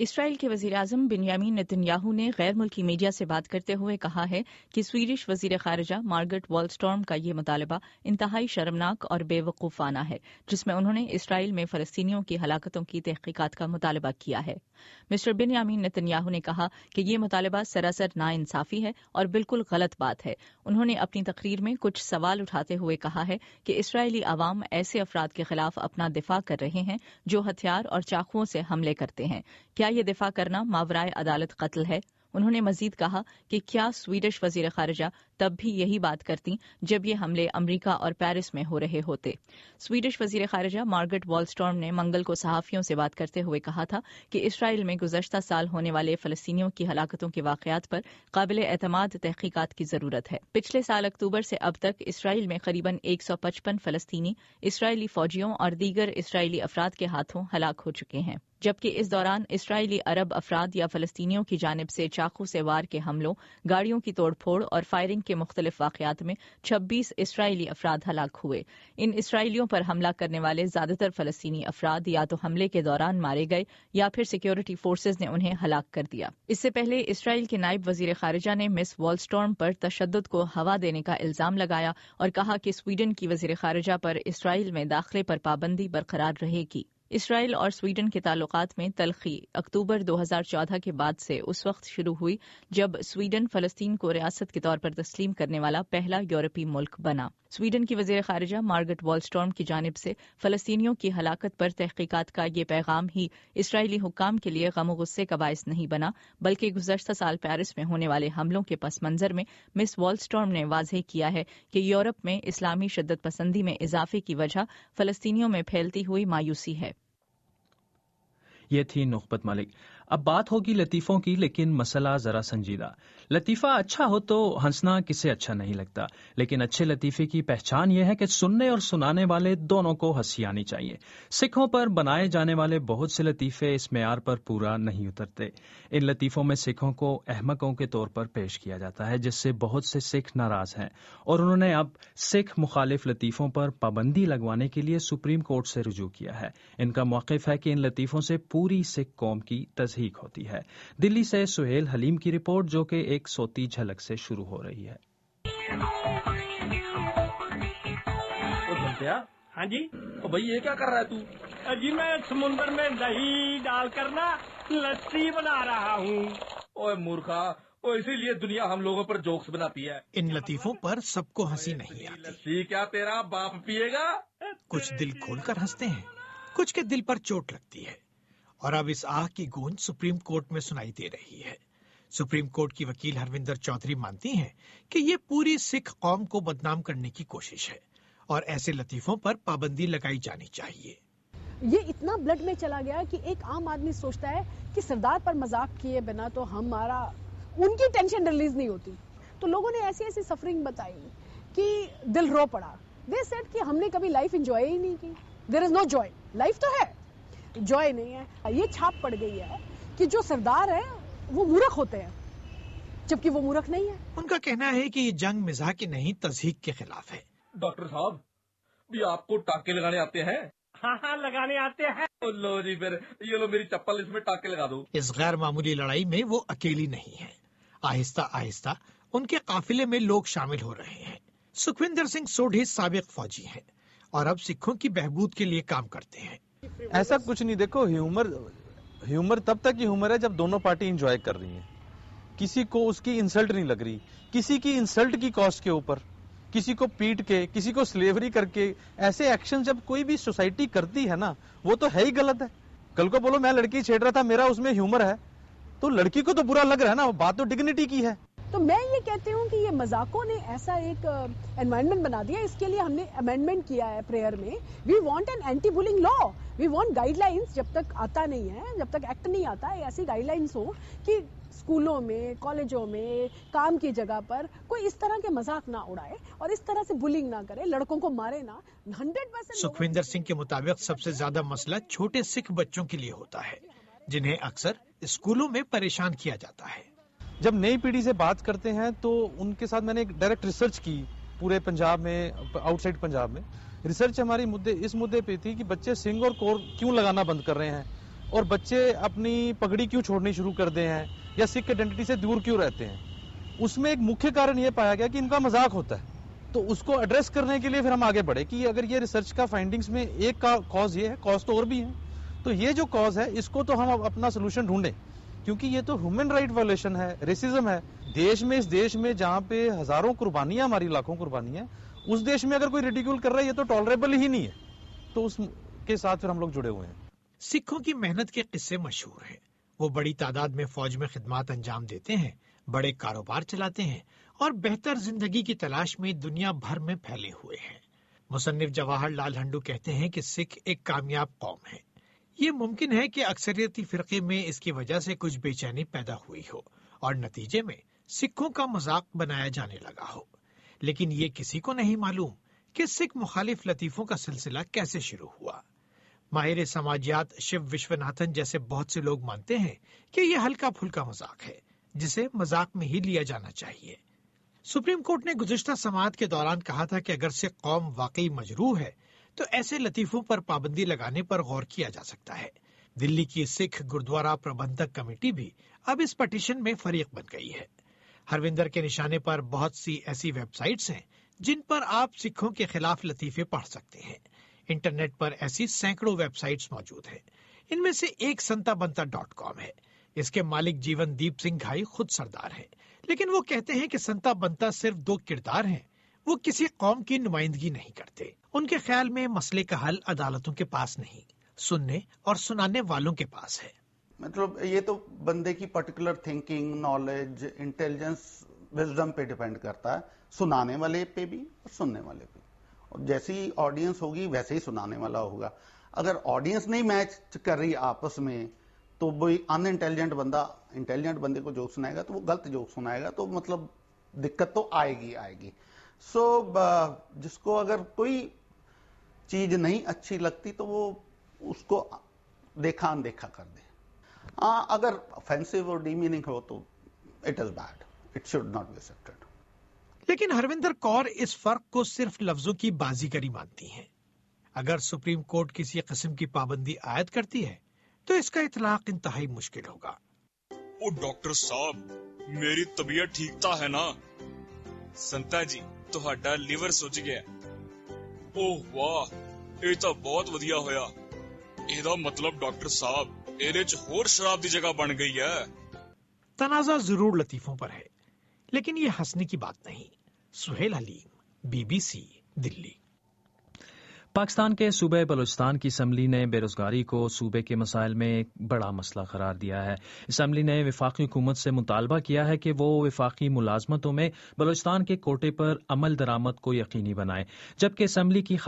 اسرائیل کے وزیراعظم بنیامین نتنیاہو نے غیر ملکی میڈیا سے بات کرتے ہوئے کہا ہے کہ سویڈش وزیر خارجہ مارگریٹ والسٹورم کا یہ مطالبہ انتہائی شرمناک اور بے وقوفانہ ہے، جس میں انہوں نے اسرائیل میں فلسطینیوں کی ہلاکتوں کی تحقیقات کا مطالبہ کیا ہے۔ مسٹر بنیامین نتنیاہو نے کہا کہ یہ مطالبہ سراسر ناانصافی ہے اور بالکل غلط بات ہے۔ انہوں نے اپنی تقریر میں کچھ سوال اٹھاتے ہوئے کہا ہے کہ اسرائیلی عوام ایسے افراد کے خلاف اپنا دفاع کر رہے ہیں جو ہتھیار اور چاقوؤں سے حملے کرتے ہیں۔ کیا یہ دفاع کرنا ماورائے عدالت قتل ہے؟ انہوں نے مزید کہا کہ کیا سویڈش وزیر خارجہ تب بھی یہی بات کرتی جب یہ حملے امریکہ اور پیرس میں ہو رہے ہوتے؟ سویڈش وزیر خارجہ مارگریٹ والسٹورم نے منگل کو صحافیوں سے بات کرتے ہوئے کہا تھا کہ اسرائیل میں گزشتہ سال ہونے والے فلسطینیوں کی ہلاکتوں کے واقعات پر قابل اعتماد تحقیقات کی ضرورت ہے۔ پچھلے سال اکتوبر سے اب تک اسرائیل میں قریباً 155 فلسطینی اسرائیلی فوجیوں اور دیگر اسرائیلی افراد کے ہاتھوں ہلاک ہو چکے ہیں، جبکہ اس دوران اسرائیلی عرب افراد یا فلسطینیوں کی جانب سے چاقو سے وار کے حملوں، گاڑیوں کی توڑ پھوڑ اور فائرنگ کے مختلف واقعات میں 26 اسرائیلی افراد ہلاک ہوئے۔ ان اسرائیلیوں پر حملہ کرنے والے زیادہ تر فلسطینی افراد یا تو حملے کے دوران مارے گئے یا پھر سیکیورٹی فورسز نے انہیں ہلاک کر دیا۔ اس سے پہلے اسرائیل کے نائب وزیر خارجہ نے مس والسٹورم پر تشدد کو ہوا دینے کا الزام لگایا اور کہا کہ سویڈن کی وزیر خارجہ پر اسرائیل میں داخلے پر پابندی برقرار رہے گی۔ اسرائیل اور سویڈن کے تعلقات میں تلخی اکتوبر 2014 کے بعد سے اس وقت شروع ہوئی جب سویڈن فلسطین کو ریاست کے طور پر تسلیم کرنے والا پہلا یورپی ملک بنا۔ سویڈن کی وزیر خارجہ مارگریٹ والسٹورم کی جانب سے فلسطینیوں کی ہلاکت پر تحقیقات کا یہ پیغام ہی اسرائیلی حکام کے لیے غم و غصے کا باعث نہیں بنا، بلکہ گزشتہ سال پیرس میں ہونے والے حملوں کے پس منظر میں مس والسٹورم نے واضح کیا ہے کہ یورپ میں اسلامی شدت پسندی میں اضافے کی وجہ فلسطینیوں میں پھیلتی ہوئی مایوسی ہے۔ یہ تھی نخبت ملک۔ اب بات ہوگی لطیفوں کی، لیکن مسئلہ ذرا سنجیدہ۔ لطیفہ اچھا ہو تو ہنسنا کسے اچھا نہیں لگتا، لیکن اچھے لطیفے کی پہچان یہ ہے کہ سننے اور سنانے والے دونوں کو ہنسی آنی چاہیے۔ سکھوں پر بنائے جانے والے بہت سے لطیفے اس معیار پر پورا نہیں اترتے۔ ان لطیفوں میں سکھوں کو احمقوں کے طور پر پیش کیا جاتا ہے، جس سے بہت سے سکھ ناراض ہیں، اور انہوں نے اب سکھ مخالف لطیفوں پر پابندی لگوانے کے لیے سپریم کورٹ سے رجوع کیا ہے۔ ان کا موقف ہے کہ ان لطیفوں سے پوری سکھ قوم کی تضحیق ہوتی ہے۔ دلی سے سہیل حلیم کی رپورٹ، جو کہ ایک صوتی جھلک سے شروع ہو رہی ہے۔ ہاں جی بھائی، یہ کیا کر رہا ہے تو؟ جی میں سمندر میں دہی ڈال کر نا لسی بنا رہا ہوں۔ اوے مورخا، اسی لیے دنیا ہم لوگوں پر جوکس بناتی ہے۔ ان لطیفوں پر سب کو ہنسی نہیں آتی۔ لسی کیا تیرا باپ پیے گا؟ کچھ دل کھول کر ہنستے ہیں، کچھ کے دل پر چوٹ لگتی ہے، اور اب اس آہ کی گونج سپریم کورٹ میں سنائی دے رہی ہے۔ سپریم کورٹ کی وکیل ہروندر چودھری مانتی ہیں کہ یہ پوری سکھ قوم کو بدنام کرنے کی کوشش ہے اور ایسے لطیفوں پر پابندی لگائی جانی چاہیے۔ یہ اتنا بلڈ میں چلا گیا کہ ایک عام آدمی سوچتا ہے کہ سردار پر مذاق کیے بنا تو ان کی ٹینشن ریلیز نہیں ہوتی۔ تو لوگوں نے ایسی ایسی سفرنگ بتائی کہ دل رو پڑا۔ دے سیڈ کہ ہم نے کبھی لائف انجوائے ہی نہیں کی۔ دیر از نو جوائے، لائف تو ہے، جوائے نہیں ہے۔ یہ چھاپ پڑ گئی ہے کہ جو سردار ہے وہ مورخ ہوتے ہیں، جبکہ وہ مورخ نہیں ہے۔ ان کا کہنا ہے کہ یہ جنگ مزاح کی نہیں، تضحیک کے خلاف ہے۔ ڈاکٹر صاحب بھی آپ کو ٹانکے لگانے آتے ہیں؟ ہاں لگانے آتے ہیں۔ لو جی، پھر یہ لو میری چپل، اس میں ٹانکے لگا دو۔ اس غیر معمولی لڑائی میں وہ اکیلی نہیں ہے۔ آہستہ آہستہ ان کے قافلے میں لوگ شامل ہو رہے ہیں۔ سکھوندر سنگھ سوڈھی سابق فوجی ہیں اور اب سکھوں کی بہبود کے لیے کام کرتے ہیں۔ ایسا کچھ نہیں، دیکھو ہیومر تب تک ہی ہیومر ہے جب دونوں پارٹی انجوائے کر رہی ہیں، کسی کو اس کی انسلٹ نہیں لگ رہی، کسی کی انسلٹ کی کاسٹ کے اوپر، کسی کو پیٹ کے، کسی کو سلیوری کر کے ایسے ایکشن جب کوئی بھی سوسائٹی کرتی ہے نا، وہ تو ہے ہی غلط ہے۔ کل کو بولو میں لڑکی چھیڑ رہا تھا، میرا اس میں ہیومر ہے، تو لڑکی کو تو برا لگ رہا ہے نا، بات تو ڈگنیٹی کی ہے۔ تو میں یہ کہتی ہوں کہ یہ مذاقوں نے ایسا ایک انوائرمنٹ بنا دیا، اس کے لیے ہم نے امینڈمنٹ کیا ہے پریئر میں۔ We want an anti bullying law, we want guidelines. جب تک آتا نہیں ہے، جب تک ایکٹ نہیں آتا ہے، ایسی گائیڈ لائنس ہو کہ اسکولوں میں، کالجوں میں، کام کی جگہ پر کوئی اس طرح کے مذاق نہ اڑائے اور اس طرح سے بلنگ نہ کرے، لڑکوں کو مارے نہ۔ 100% سکھوندر سنگھ کے مطابق سب سے زیادہ مسئلہ چھوٹے سکھ بچوں کے لیے ہوتا ہے، جنہیں اکثر اسکولوں میں پریشان کیا جاتا ہے۔ جب نئی پیڑھی سے بات کرتے ہیں تو ان کے ساتھ میں نے ایک ڈائریکٹ ریسرچ کی پورے پنجاب میں، آؤٹ سائڈ پنجاب میں۔ ریسرچ ہماری اس مدے پہ تھی کہ بچے سنگ اور کور کیوں لگانا بند کر رہے ہیں، اور بچے اپنی پگڑی کیوں چھوڑنی شروع کر دے ہیں یا سکھ آئیڈینٹی سے دور کیوں رہتے ہیں، اس میں ایک مکھیہ کارن یہ پایا گیا کہ ان کا مذاق ہوتا ہے. تو اس کو ایڈریس کرنے کے لیے پھر ہم آگے بڑھے کہ اگر یہ ریسرچ کا فائنڈنگز میں ایک کا کاز یہ ہے، کاز تو اور بھی ہیں، تو یہ جو کاز ہے اس کو تو ہم اپنا سولوشن ڈھونڈیں، کیونکہ یہ تو ہیومن رائٹ وائلیشن ہے، ریسزم ہے. اس دیش میں جہاں پہ ہزاروں قربانیاں، ہماری لاکھوں قربانیاں، اس دیش میں اگر کوئی ریڈیکیول کر رہا ہے یہ تو ٹالریبل ہی نہیں ہے. تو اس کے ساتھ پھر ہم لوگ جڑے ہوئے ہیں. سکھوں کی محنت کے قصے مشہور ہیں. وہ بڑی تعداد میں فوج میں خدمات انجام دیتے ہیں، بڑے کاروبار چلاتے ہیں اور بہتر زندگی کی تلاش میں دنیا بھر میں پھیلے ہوئے ہیں. مصنف جواہر لال ہنڈو کہتے ہیں کہ سکھ ایک کامیاب قوم ہے. یہ ممکن ہے کہ اکثریتی فرقے میں اس کی وجہ سے کچھ بے چینی پیدا ہوئی ہو اور نتیجے میں سکھوں کا مذاق بنایا جانے لگا ہو، لیکن یہ کسی کو نہیں معلوم کہ سکھ مخالف لطیفوں کا سلسلہ کیسے شروع ہوا. ماہر سماجیات شیو وشوناتھن جیسے بہت سے لوگ مانتے ہیں کہ یہ ہلکا پھلکا مذاق ہے جسے مذاق میں ہی لیا جانا چاہیے. سپریم کورٹ نے گزشتہ سماعت کے دوران کہا تھا کہ اگر سکھ قوم واقعی مجروح ہے تو ایسے لطیفوں پر پابندی لگانے پر غور کیا جا سکتا ہے. دلی کی سکھ گردوارہ پربندھک کمیٹی بھی اب اس پٹیشن میں فریق بن گئی ہے. ہروندر کے نشانے پر بہت سی ایسی ویب سائٹس ہیں جن پر آپ سکھوں کے خلاف لطیفے پڑھ سکتے ہیں. انٹرنیٹ پر ایسی سینکڑوں ویب سائٹس موجود ہیں. ان میں سے ایک santabanta.com ہے. اس کے مالک جیون دیپ سنگھ گھائی خود سردار ہیں، لیکن وہ کہتے ہیں کہ سنتا بنتا صرف 2 کردار ہیں، وہ کسی قوم کی نمائندگی نہیں کرتے. ان کے خیال میں مسئلے کا حل عدالتوں کے پاس نہیں، سننے اور سنانے والوں کے پاس ہے. مطلب یہ تو بندے کی particular thinking, knowledge, intelligence, wisdom پہ ڈیپینڈ کرتا ہے، سنانے والے پہ بھی اور سننے والے پہ. اور جیسی آڈینس ہوگی ویسے ہی سنانے والا ہوگا. اگر آڈینس نہیں میچ کر رہی آپس میں تو وہی ان انٹیلیجنٹ بندہ انٹیلیجنٹ بندے کو جوک سنائے گا تو وہ غلط جوک سنائے گا، تو مطلب دقت تو آئے گی. سو جس کو اگر کوئی چیز نہیں اچھی لگتی تو وہ اس کو دیکھا اندیکھا کر دے. اگر افینسو اور ڈیمیننگ ہو تو it is bad, it should not be expected. لیکن ہروندر کور اس فرق کو صرف لفظوں کی بازیگری مانتی ہیں. اگر سپریم کورٹ کسی قسم کی پابندی عائد کرتی ہے تو اس کا اطلاق انتہائی مشکل ہوگا. او ڈاکٹر صاحب، میری طبیعت ٹھیک تا ہے نا؟ سنتا جی تہاڈا لیور سج گیا. اوہ واہ، یہ تو بہت ودیا ہویا. یہ مطلب ڈاکٹر صاحب ایرے چ ہور شراب دی جگہ بن گئی ہے. تنازع ضرور لطیفوں پر ہے لیکن یہ ہنسنے کی بات نہیں. سہیل حلیم، BBC، دلی. پاکستان کے صوبے بلوچستان کی اسمبلی نے بے روزگاری کو صوبے کے مسائل میں ایک بڑا مسئلہ قرار دیا ہے. اسمبلی نے وفاقی حکومت سے مطالبہ کیا ہے کہ وہ وفاقی ملازمتوں میں بلوچستان کے کوٹے پر عمل درآمد کو یقینی بنائے، جبکہ اسمبلی کی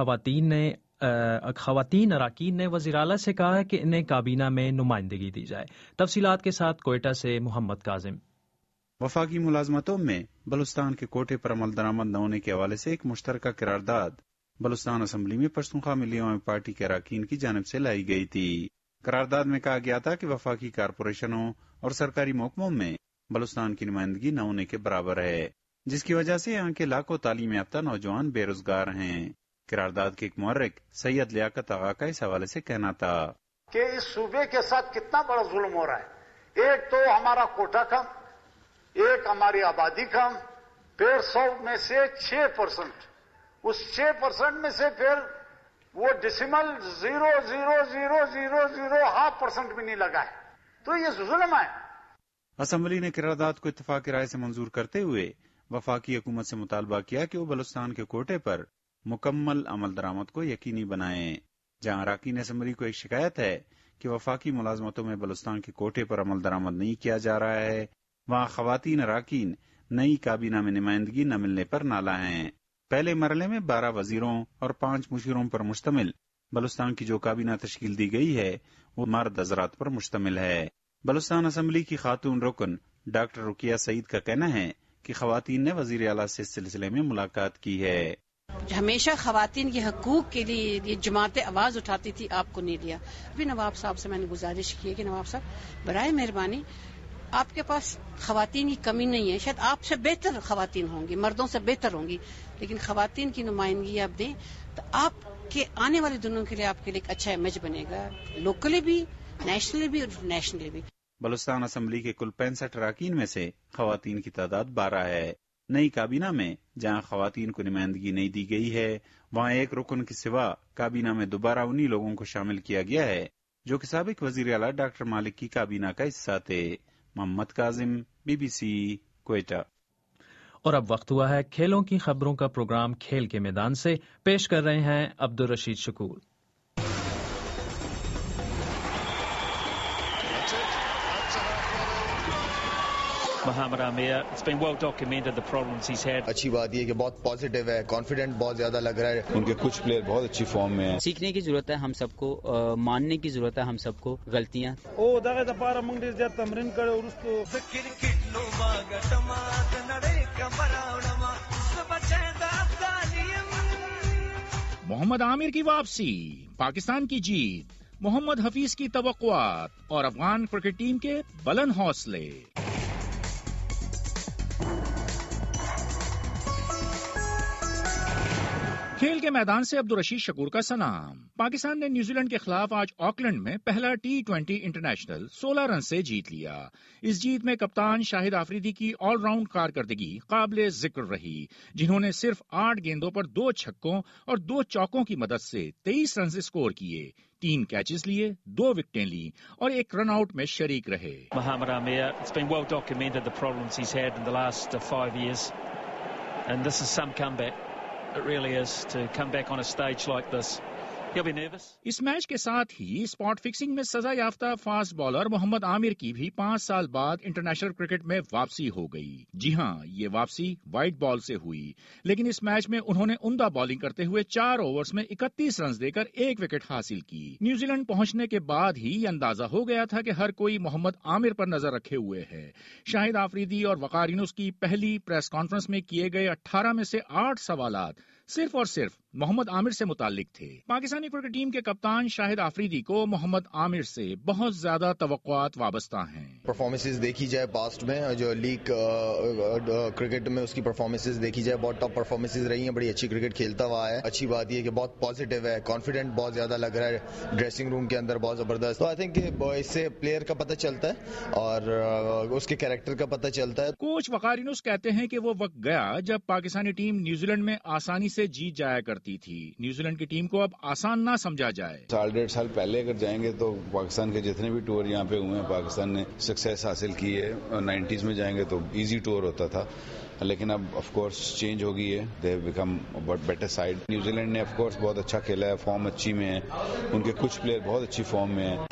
خواتین اراکین نے وزیر اعلیٰ سے کہا ہے کہ انہیں کابینہ میں نمائندگی دی جائے. تفصیلات کے ساتھ کوئٹہ سے محمد کاظم. وفاقی ملازمتوں میں بلوچستان کے کوٹے پر عمل درآمد نہ ہونے کے حوالے سے ایک مشترکہ قرارداد بلوچستان اسمبلی میں پشتونخوا ملی عوامی پارٹی کے اراکین کی جانب سے لائی گئی تھی. قرارداد میں کہا گیا تھا کہ وفاقی کارپوریشنوں اور سرکاری محکموں میں بلوچستان کی نمائندگی نہ ہونے کے برابر ہے، جس کی وجہ سے یہاں کے لاکھوں تعلیم یافتہ نوجوان بے روزگار ہیں. قرارداد کے ایک محرک سید لیاقت آغا کا اس حوالے سے کہنا تھا کہ اس صوبے کے ساتھ کتنا بڑا ظلم ہو رہا ہے. ایک تو ہمارا کوٹا کم، ایک ہماری آبادی کم، پھر 100 میں سے 6%، اس 6% میں سے پھر وہ ڈیسیمل 0.00000% بھی نہیں لگا ہے، تو یہ ظلم ہے. اسمبلی نے قرارداد کو اتفاق رائے سے منظور کرتے ہوئے وفاقی حکومت سے مطالبہ کیا کہ وہ بلوچستان کے کوٹے پر مکمل عمل درآمد کو یقینی بنائیں. جہاں اراکین اسمبلی کو ایک شکایت ہے کہ وفاقی ملازمتوں میں بلوچستان کے کوٹے پر عمل درآمد نہیں کیا جا رہا ہے، وہاں خواتین اراکین نئی کابینہ میں نمائندگی نہ ملنے پر نالاں ہیں. پہلے مرحلے میں 12 وزیروں اور 5 مشیروں پر مشتمل بلوچستان کی جو کابینہ تشکیل دی گئی ہے وہ مرد حضرات پر مشتمل ہے. بلوچستان اسمبلی کی خاتون رکن ڈاکٹر رقیہ سعید کا کہنا ہے کہ خواتین نے وزیر اعلیٰ سے اس سلسلے میں ملاقات کی ہے. ہمیشہ خواتین کے حقوق کے لیے یہ جماعتیں آواز اٹھاتی تھی، آپ کو نہیں لیا. ابھی نواب صاحب سے میں نے گزارش کی ہے کہ نواب صاحب برائے مہربانی آپ کے پاس خواتین کی کمی نہیں ہے، شاید آپ سے بہتر خواتین ہوں گی، مردوں سے بہتر ہوں گی، لیکن خواتین کی نمائندگی آپ دیں تو آپ کے آنے والے دنوں کے لیے آپ کے لیے ایک اچھا امیج بنے گا، لوکلی بھی نیشنلی بھی اور انٹرنیشنلی بھی. بلوچستان اسمبلی کے کل 65 اراکین میں سے خواتین کی تعداد 12 ہے. نئی کابینہ میں جہاں خواتین کو نمائندگی نہیں دی گئی ہے وہاں ایک رکن کے سوا کابینہ میں دوبارہ انہی لوگوں کو شامل کیا گیا ہے جو کہ سابق وزیر اعلیٰ ڈاکٹر مالک کی کابینہ کا حصہ تھے. محمد کاظم، BBC، کوئٹہ. اور اب وقت ہوا ہے کھیلوں کی خبروں کا پروگرام کھیل کے میدان سے. پیش کر رہے ہیں عبدالرشید شکور. Mohamed Amir, it's been well documented the problems he's had. اچھی بات یہ کہ بہت پازیٹیو ہے، کانفیڈنٹ بہت زیادہ لگ رہا ہے. ان کے کچھ پلیئر بہت اچھی فارم میں ہیں. سیکھنے کی ضرورت ہے ہم سب کو، ماننے کی ضرورت ہے ہم سب کو غلطیاں. او دغه د پاره موږ ډیر زیات تمرین کړو ورستو د کرکټ نو باغټما د نړۍ کمراوړما سبچنده افغانیم. محمد عامر کی واپسی، پاکستان کی جیت، محمد حفیظ کی توقعات اور افغان کرکٹ ٹیم کے بلند حوصلے. کھیل کے میدان سے عبدالرشید شکور کا سلام. پاکستان نے نیوزی لینڈ کے خلاف آج آکلینڈ میں پہلا T20 انٹرنیشنل 16 رن سے جیت لیا. اس جیت میں کپتان شاہد آفریدی کی آل راؤنڈ کارکردگی قابل ذکر رہی، جنہوں نے صرف 8 گیندوں پر 2 چھکوں اور 2 چوکوں کی مدد سے 23 رنز اسکور کیے، 3 کیچز لیے، 2 وکٹیں لی اور 1 رن آؤٹ میں شریک رہے. Mohamed Amir, it's been well documented the problems he's had in the last 5 years, and this is some comeback. It really is to come back on a stage like this. He'll be nervous. اس match کے ساتھ ہی spot fixing میں سزا یافتہ fast bowler محمد عامر کی بھی 5 سال بعد انٹرنیشنل کرکٹ میں واپسی ہو گئی. جی ہاں، یہ واپسی وائٹ بال سے ہوئی، لیکن اس میچ میں انہوں نے عمدہ بالنگ کرتے ہوئے 4 اوورز میں 31 رنز دے کر 1 وکٹ حاصل کی. نیوزی لینڈ پہنچنے کے بعد ہی یہ اندازہ ہو گیا تھا کہ ہر کوئی محمد عامر پر نظر رکھے ہوئے ہے. شاہد آفریدی اور وقار یونس کی پہلی پریس کانفرنس میں کیے گئے 18 میں سے 8 سوالات صرف اور صرف محمد عامر سے متعلق تھے. پاکستانی کرکٹ ٹیم کے کپتان شاہد آفریدی کو محمد عامر سے بہت زیادہ توقعات وابستہ ہیں. پرفارمنسز دیکھی جائے پاسٹ میں، جو لیگ کرکٹ میں اس کی پرفارمنسز دیکھی جائے بہت ٹاپ پرفارمنسز رہی ہیں، بڑی اچھی کرکٹ کھیلتا ہوا ہے. اچھی بات یہ کہ بہت پازیٹیو ہے، کانفیڈنٹ بہت زیادہ لگ رہا ہے ڈریسنگ روم کے اندر، بہت زبردست. تو آئی تھنک اس سے پلیئر کا پتہ چلتا ہے اور اس کے کیریکٹر کا پتہ چلتا ہے. کوچ وقار یونس کہتے ہیں کہ وہ وقت گیا جب پاکستانی ٹیم نیوزی لینڈ میں آسانی سے جیت جایا کرتی تھی. نیوزی لینڈ کی ٹیم کو اب آسان نہ سمجھا جائے. 1.5 سال پہلے اگر جائیں گے تو پاکستان کے جتنے بھی ٹور یہاں پہ ہوئے ہیں پاکستان نے سکسیس حاصل کی ہے. 90s میں جائیں گے تو ایزی ٹور ہوتا تھا، لیکن اب آف کورس چینج ہو گئی ہے. They have become better side. New Zealand of course بہت اچھا کھیلا ہے، فارم اچھی میں ہے، ان کے کچھ پلیئر بہت اچھی فارم میں ہیں.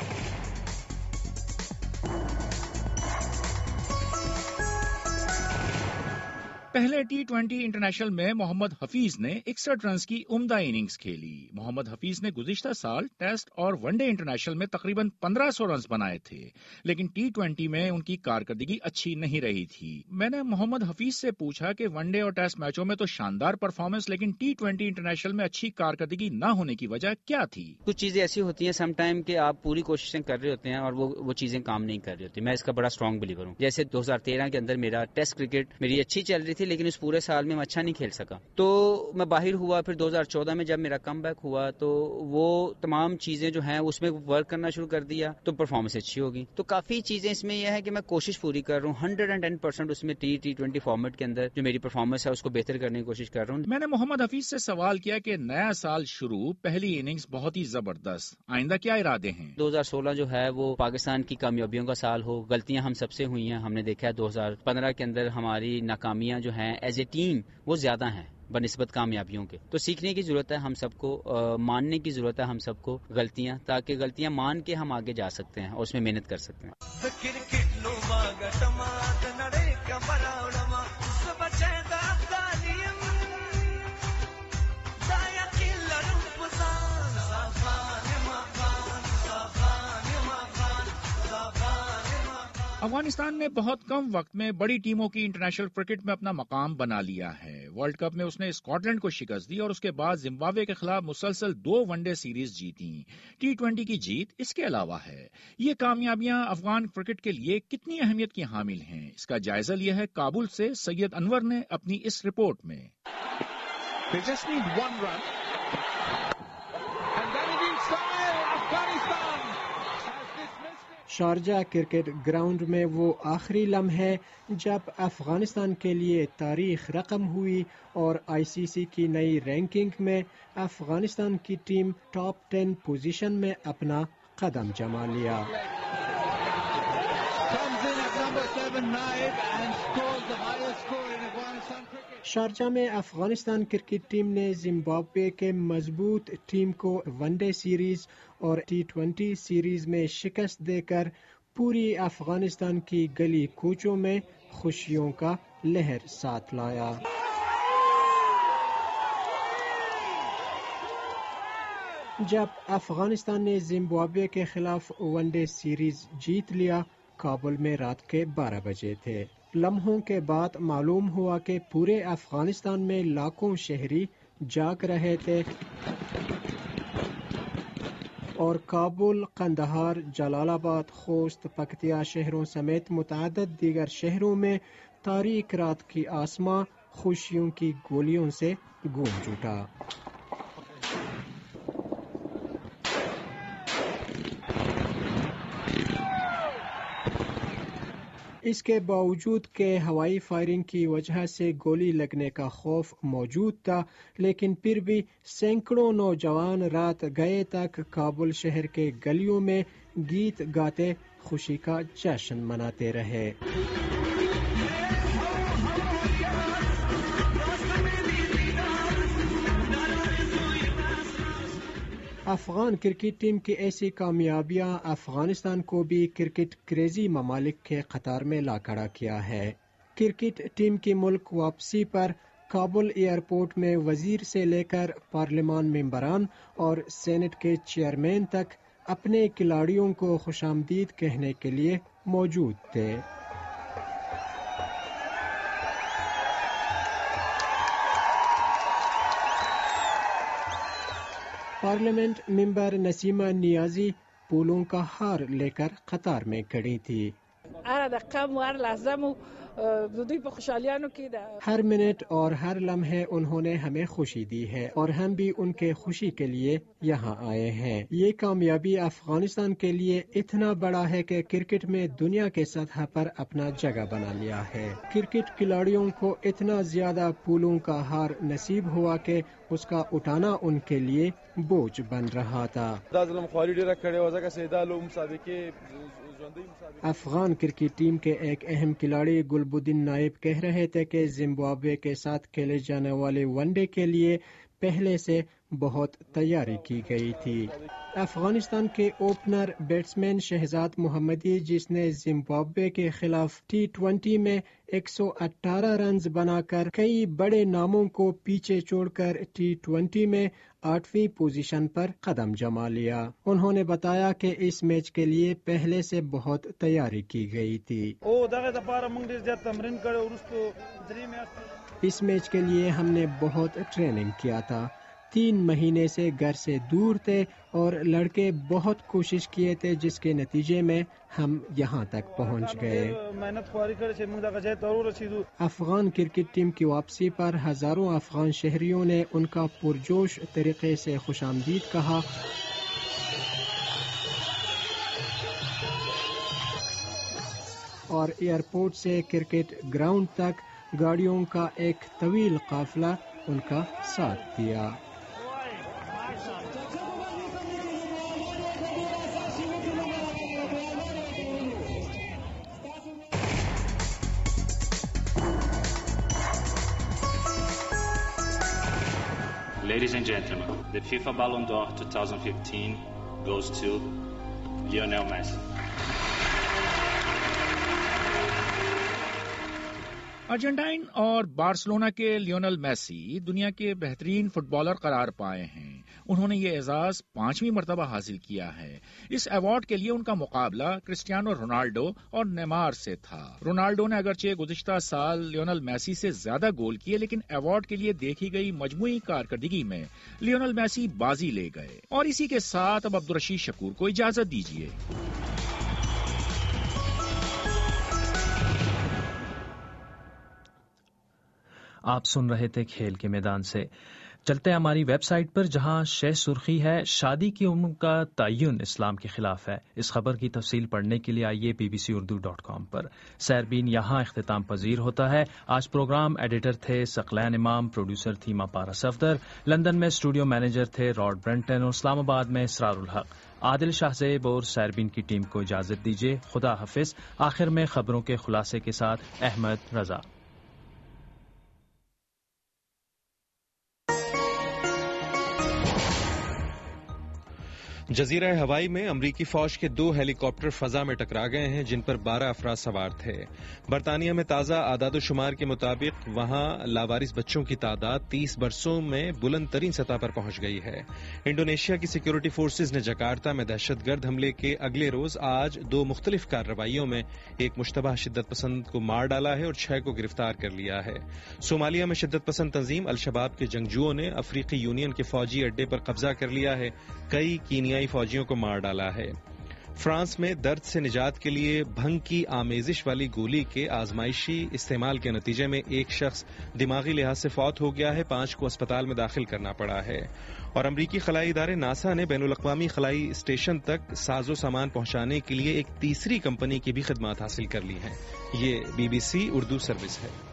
پہلے T20 انٹرنیشنل میں محمد حفیظ نے 61 رنز کی عمدہ اننگز کھیلی. محمد حفیظ نے گزشتہ سال ٹیسٹ اور ون ڈے انٹرنیشنل میں تقریباً 1500 رنز بنائے تھے، لیکن T20 میں ان کی کارکردگی اچھی نہیں رہی تھی. میں نے محمد حفیظ سے پوچھا کہ ون ڈے اور ٹیسٹ میچوں میں تو شاندار پرفارمنس، لیکن T20 انٹرنیشنل میں اچھی کارکردگی نہ ہونے کی وجہ کیا تھی؟ کچھ چیزیں ایسی ہوتی ہیں سم ٹائم کہ آپ پوری کوششیں کر رہے ہوتے ہیں اور وہ چیزیں کام نہیں کر رہی ہوتی. میں اس کا بڑا اسٹرانگ بلیور ہوں. جیسے 2013 کے اندر میرا ٹیسٹ کرکٹ میری اچھی چل رہی تھی، لیکن اس پورے سال میں اچھا نہیں کھیل سکا، تو میں باہر ہوا. پھر 2014 میں جب میرا کم بیک ہوا تو وہ تمام چیزیں جو ہیں اس میں ورک کرنا شروع کر دیا تو پرفارمنس اچھی ہوگی. تو کافی چیزیں اس میں یہ ہے کہ میں کوشش پوری کر رہا ہوں 110% اس میں T20 فارمیٹ کے اندر جو میری پرفارمنس ہے اس کو بہتر کرنے کی کوشش کر رہا ہوں. میں نے محمد حفیظ سے سوال کیا کہ نیا سال شروع، پہلی اننگز بہت ہی زبردست، آئندہ کیا ارادے ہیں؟ 2016 جو ہے وہ پاکستان کی کامیابیوں کا سال ہو. غلطیاں ہم سب سے ہوئی ہیں، ہم نے دیکھا ہے 2015 کے اندر ہماری ناکامیاں جو ہیں ایز اے ٹیم وہ زیادہ ہیں بنسبت کامیابیوں کے. تو سیکھنے کی ضرورت ہے ہم سب کو، ماننے کی ضرورت ہے ہم سب کو غلطیاں، تاکہ غلطیاں مان کے ہم آگے جا سکتے ہیں اور اس میں محنت کر سکتے ہیں. افغانستان نے بہت کم وقت میں بڑی ٹیموں کی انٹرنیشنل کرکٹ میں اپنا مقام بنا لیا ہے. ورلڈ کپ میں اس نے اسکاٹ لینڈ کو شکست دی اور اس کے بعد زمبابوے کے خلاف مسلسل 2 ون ڈے سیریز جیتی. T20 کی جیت اس کے علاوہ ہے. یہ کامیابیاں افغان کرکٹ کے لیے کتنی اہمیت کی حامل ہیں، اس کا جائزہ لیا ہے کابل سے سید انور نے اپنی اس رپورٹ میں. شارجہ کرکٹ گراؤنڈ میں وہ آخری لمحے جب افغانستان کے لیے تاریخ رقم ہوئی اور آئی سی سی کی نئی رینکنگ میں افغانستان کی ٹیم ٹاپ 10 پوزیشن میں اپنا قدم جما لیا۔ شارجہ میں افغانستان کرکٹ ٹیم نے زمبابوے کے مضبوط ٹیم کو ون ڈے سیریز اور T20 سیریز میں شکست دے کر پوری افغانستان کی گلی کوچوں میں خوشیوں کا لہر ساتھ لایا۔ جب افغانستان نے زمبابوے کے خلاف ون ڈے سیریز جیت لیا، کابل میں رات کے 12 بجے تھے۔ لمحوں کے بعد معلوم ہوا کہ پورے افغانستان میں لاکھوں شہری جاگ رہے تھے اور کابل، قندھار، جلال آباد، خوست، پکتیا شہروں سمیت متعدد دیگر شہروں میں تاریک رات کی آسماں خوشیوں کی گولیوں سے گونج اٹھا۔ اس کے باوجود کہ ہوائی فائرنگ کی وجہ سے گولی لگنے کا خوف موجود تھا، لیکن پھر بھی سینکڑوں نوجوان رات گئے تک کابل شہر کے گلیوں میں گیت گاتے خوشی کا جشن مناتے رہے۔ افغان کرکٹ ٹیم کی ایسی کامیابیاں افغانستان کو بھی کرکٹ کریزی ممالک کے قطار میں لا کھڑا کیا ہے۔ کرکٹ ٹیم کی ملک واپسی پر کابل ایئرپورٹ میں وزیر سے لے کر پارلیمان ممبران اور سینٹ کے چیئرمین تک اپنے کھلاڑیوں کو خوش آمدید کہنے کے لیے موجود تھے۔ پارلیمنٹ ممبر نسیمہ نیازی پھولوں کا ہار لے کر قطار میں کھڑی تھی۔ ہر منٹ اور ہر لمحے انہوں نے ہمیں خوشی دی ہے اور ہم بھی ان کے خوشی کے لیے یہاں آئے ہیں۔ یہ کامیابی افغانستان کے لیے اتنا بڑا ہے کہ کرکٹ میں دنیا کے سطح پر اپنا جگہ بنا لیا ہے۔ کرکٹ کھلاڑیوں کو اتنا زیادہ پھولوں کا ہار نصیب ہوا کہ اس کا اٹھانا ان کے لیے بوجھ بن رہا تھا۔ افغان کرکٹ ٹیم کے ایک اہم کھلاڑی گلبدین نائب کہہ رہے تھے کہ زمبابوے کے ساتھ کھیلے جانے والے ون ڈے کے لیے پہلے سے بہت تیاری کی گئی تھی۔ افغانستان کے اوپنر بیٹسمین شہزاد محمدی، جس نے زمبابوے کے خلاف T20 میں 118 رنز بنا کر کئی بڑے ناموں کو پیچھے چھوڑ کر T20 میں 8ویں پوزیشن پر قدم جما لیا۔ انہوں نے بتایا کہ اس میچ کے لیے پہلے سے بہت تیاری کی گئی تھی۔ اس میچ کے لیے ہم نے بہت ٹریننگ کیا تھا، 3 مہینے سے گھر سے دور تھے اور لڑکے بہت کوشش کیے تھے، جس کے نتیجے میں ہم یہاں تک پہنچ گئے۔ افغان کرکٹ ٹیم کی واپسی پر ہزاروں افغان شہریوں نے ان کا پرجوش طریقے سے خوش آمدید کہا اور ایئرپورٹ سے کرکٹ گراؤنڈ تک گاڑیوں کا ایک طویل قافلہ ان کا ساتھ دیا۔ Ladies and gentlemen, the FIFA Ballon d'Or 2015 goes to Lionel Messi. Argentina اور بارسلونا کے لیونل میسی دنیا کے بہترین فٹ بالر قرار پائے ہیں۔ انہوں نے یہ اعزاز 5ویں مرتبہ حاصل کیا ہے۔ اس ایوارڈ کے لیے ان کا مقابلہ کرسٹیانو رونالڈو اور نیمار سے تھا۔ رونالڈو نے اگرچہ گزشتہ سال لیونل میسی سے زیادہ گول کیے، لیکن ایوارڈ کے لیے دیکھی گئی مجموعی کارکردگی میں لیونل میسی بازی لے گئے۔ اور اسی کے ساتھ اب عبدالرشید شکور کو اجازت دیجیے۔ آپ سن رہے تھے کھیل کے میدان سے. چلتے ہیں ہماری ویب سائٹ پر جہاں شہ سرخی ہے شادی کی عمر کا تعین اسلام کے خلاف ہے. اس خبر کی تفصیل پڑھنے کے لیے آئیے bbcurdu.com پر. سیربین یہاں اختتام پذیر ہوتا ہے. آج پروگرام ایڈیٹر تھے ثقلین امام، پروڈیوسر تھی ماپارا صفدر، لندن میں اسٹوڈیو مینیجر تھے راڈ برنٹن اور اسلام آباد میں اسرار الحق. عادل شاہزیب اور سیربین کی ٹیم کو اجازت دیجیے. خدا حافظ. آخر میں خبروں کے خلاصے کے ساتھ احمد رضا. جزیرہ ہوائی میں امریکی فوج کے 2 ہیلی کاپٹر فضا میں ٹکرا گئے ہیں جن پر 12 افراد سوار تھے. برطانیہ میں تازہ اعداد و شمار کے مطابق وہاں لاوارث بچوں کی تعداد 30 برسوں میں بلند ترین سطح پر پہنچ گئی ہے. انڈونیشیا کی سیکورٹی فورسز نے جکارتا میں دہشت گرد حملے کے اگلے روز آج 2 مختلف کارروائیوں میں ایک مشتبہ شدت پسند کو مار ڈالا ہے اور 6 کو گرفتار کر لیا ہے. صومالیہ میں شدت پسند تنظیم الشباب کے جنگجوؤں نے افریقی یونین کے فوجی اڈے پر قبضہ کر لیا ہے. کئی کینیائی فوجیوں کو مار ڈالا ہے. فرانس میں درد سے نجات کے لیے بھنگ کی آمیزش والی گولی کے آزمائشی استعمال کے نتیجے میں ایک شخص دماغی لحاظ سے فوت ہو گیا ہے. 5 کو اسپتال میں داخل کرنا پڑا ہے. اور امریکی خلائی ادارے ناسا نے بین الاقوامی خلائی اسٹیشن تک ساز و سامان پہنچانے کے لیے ایک تیسری کمپنی کی بھی خدمات حاصل کر لی ہیں. یہ BBC اردو سروس ہے.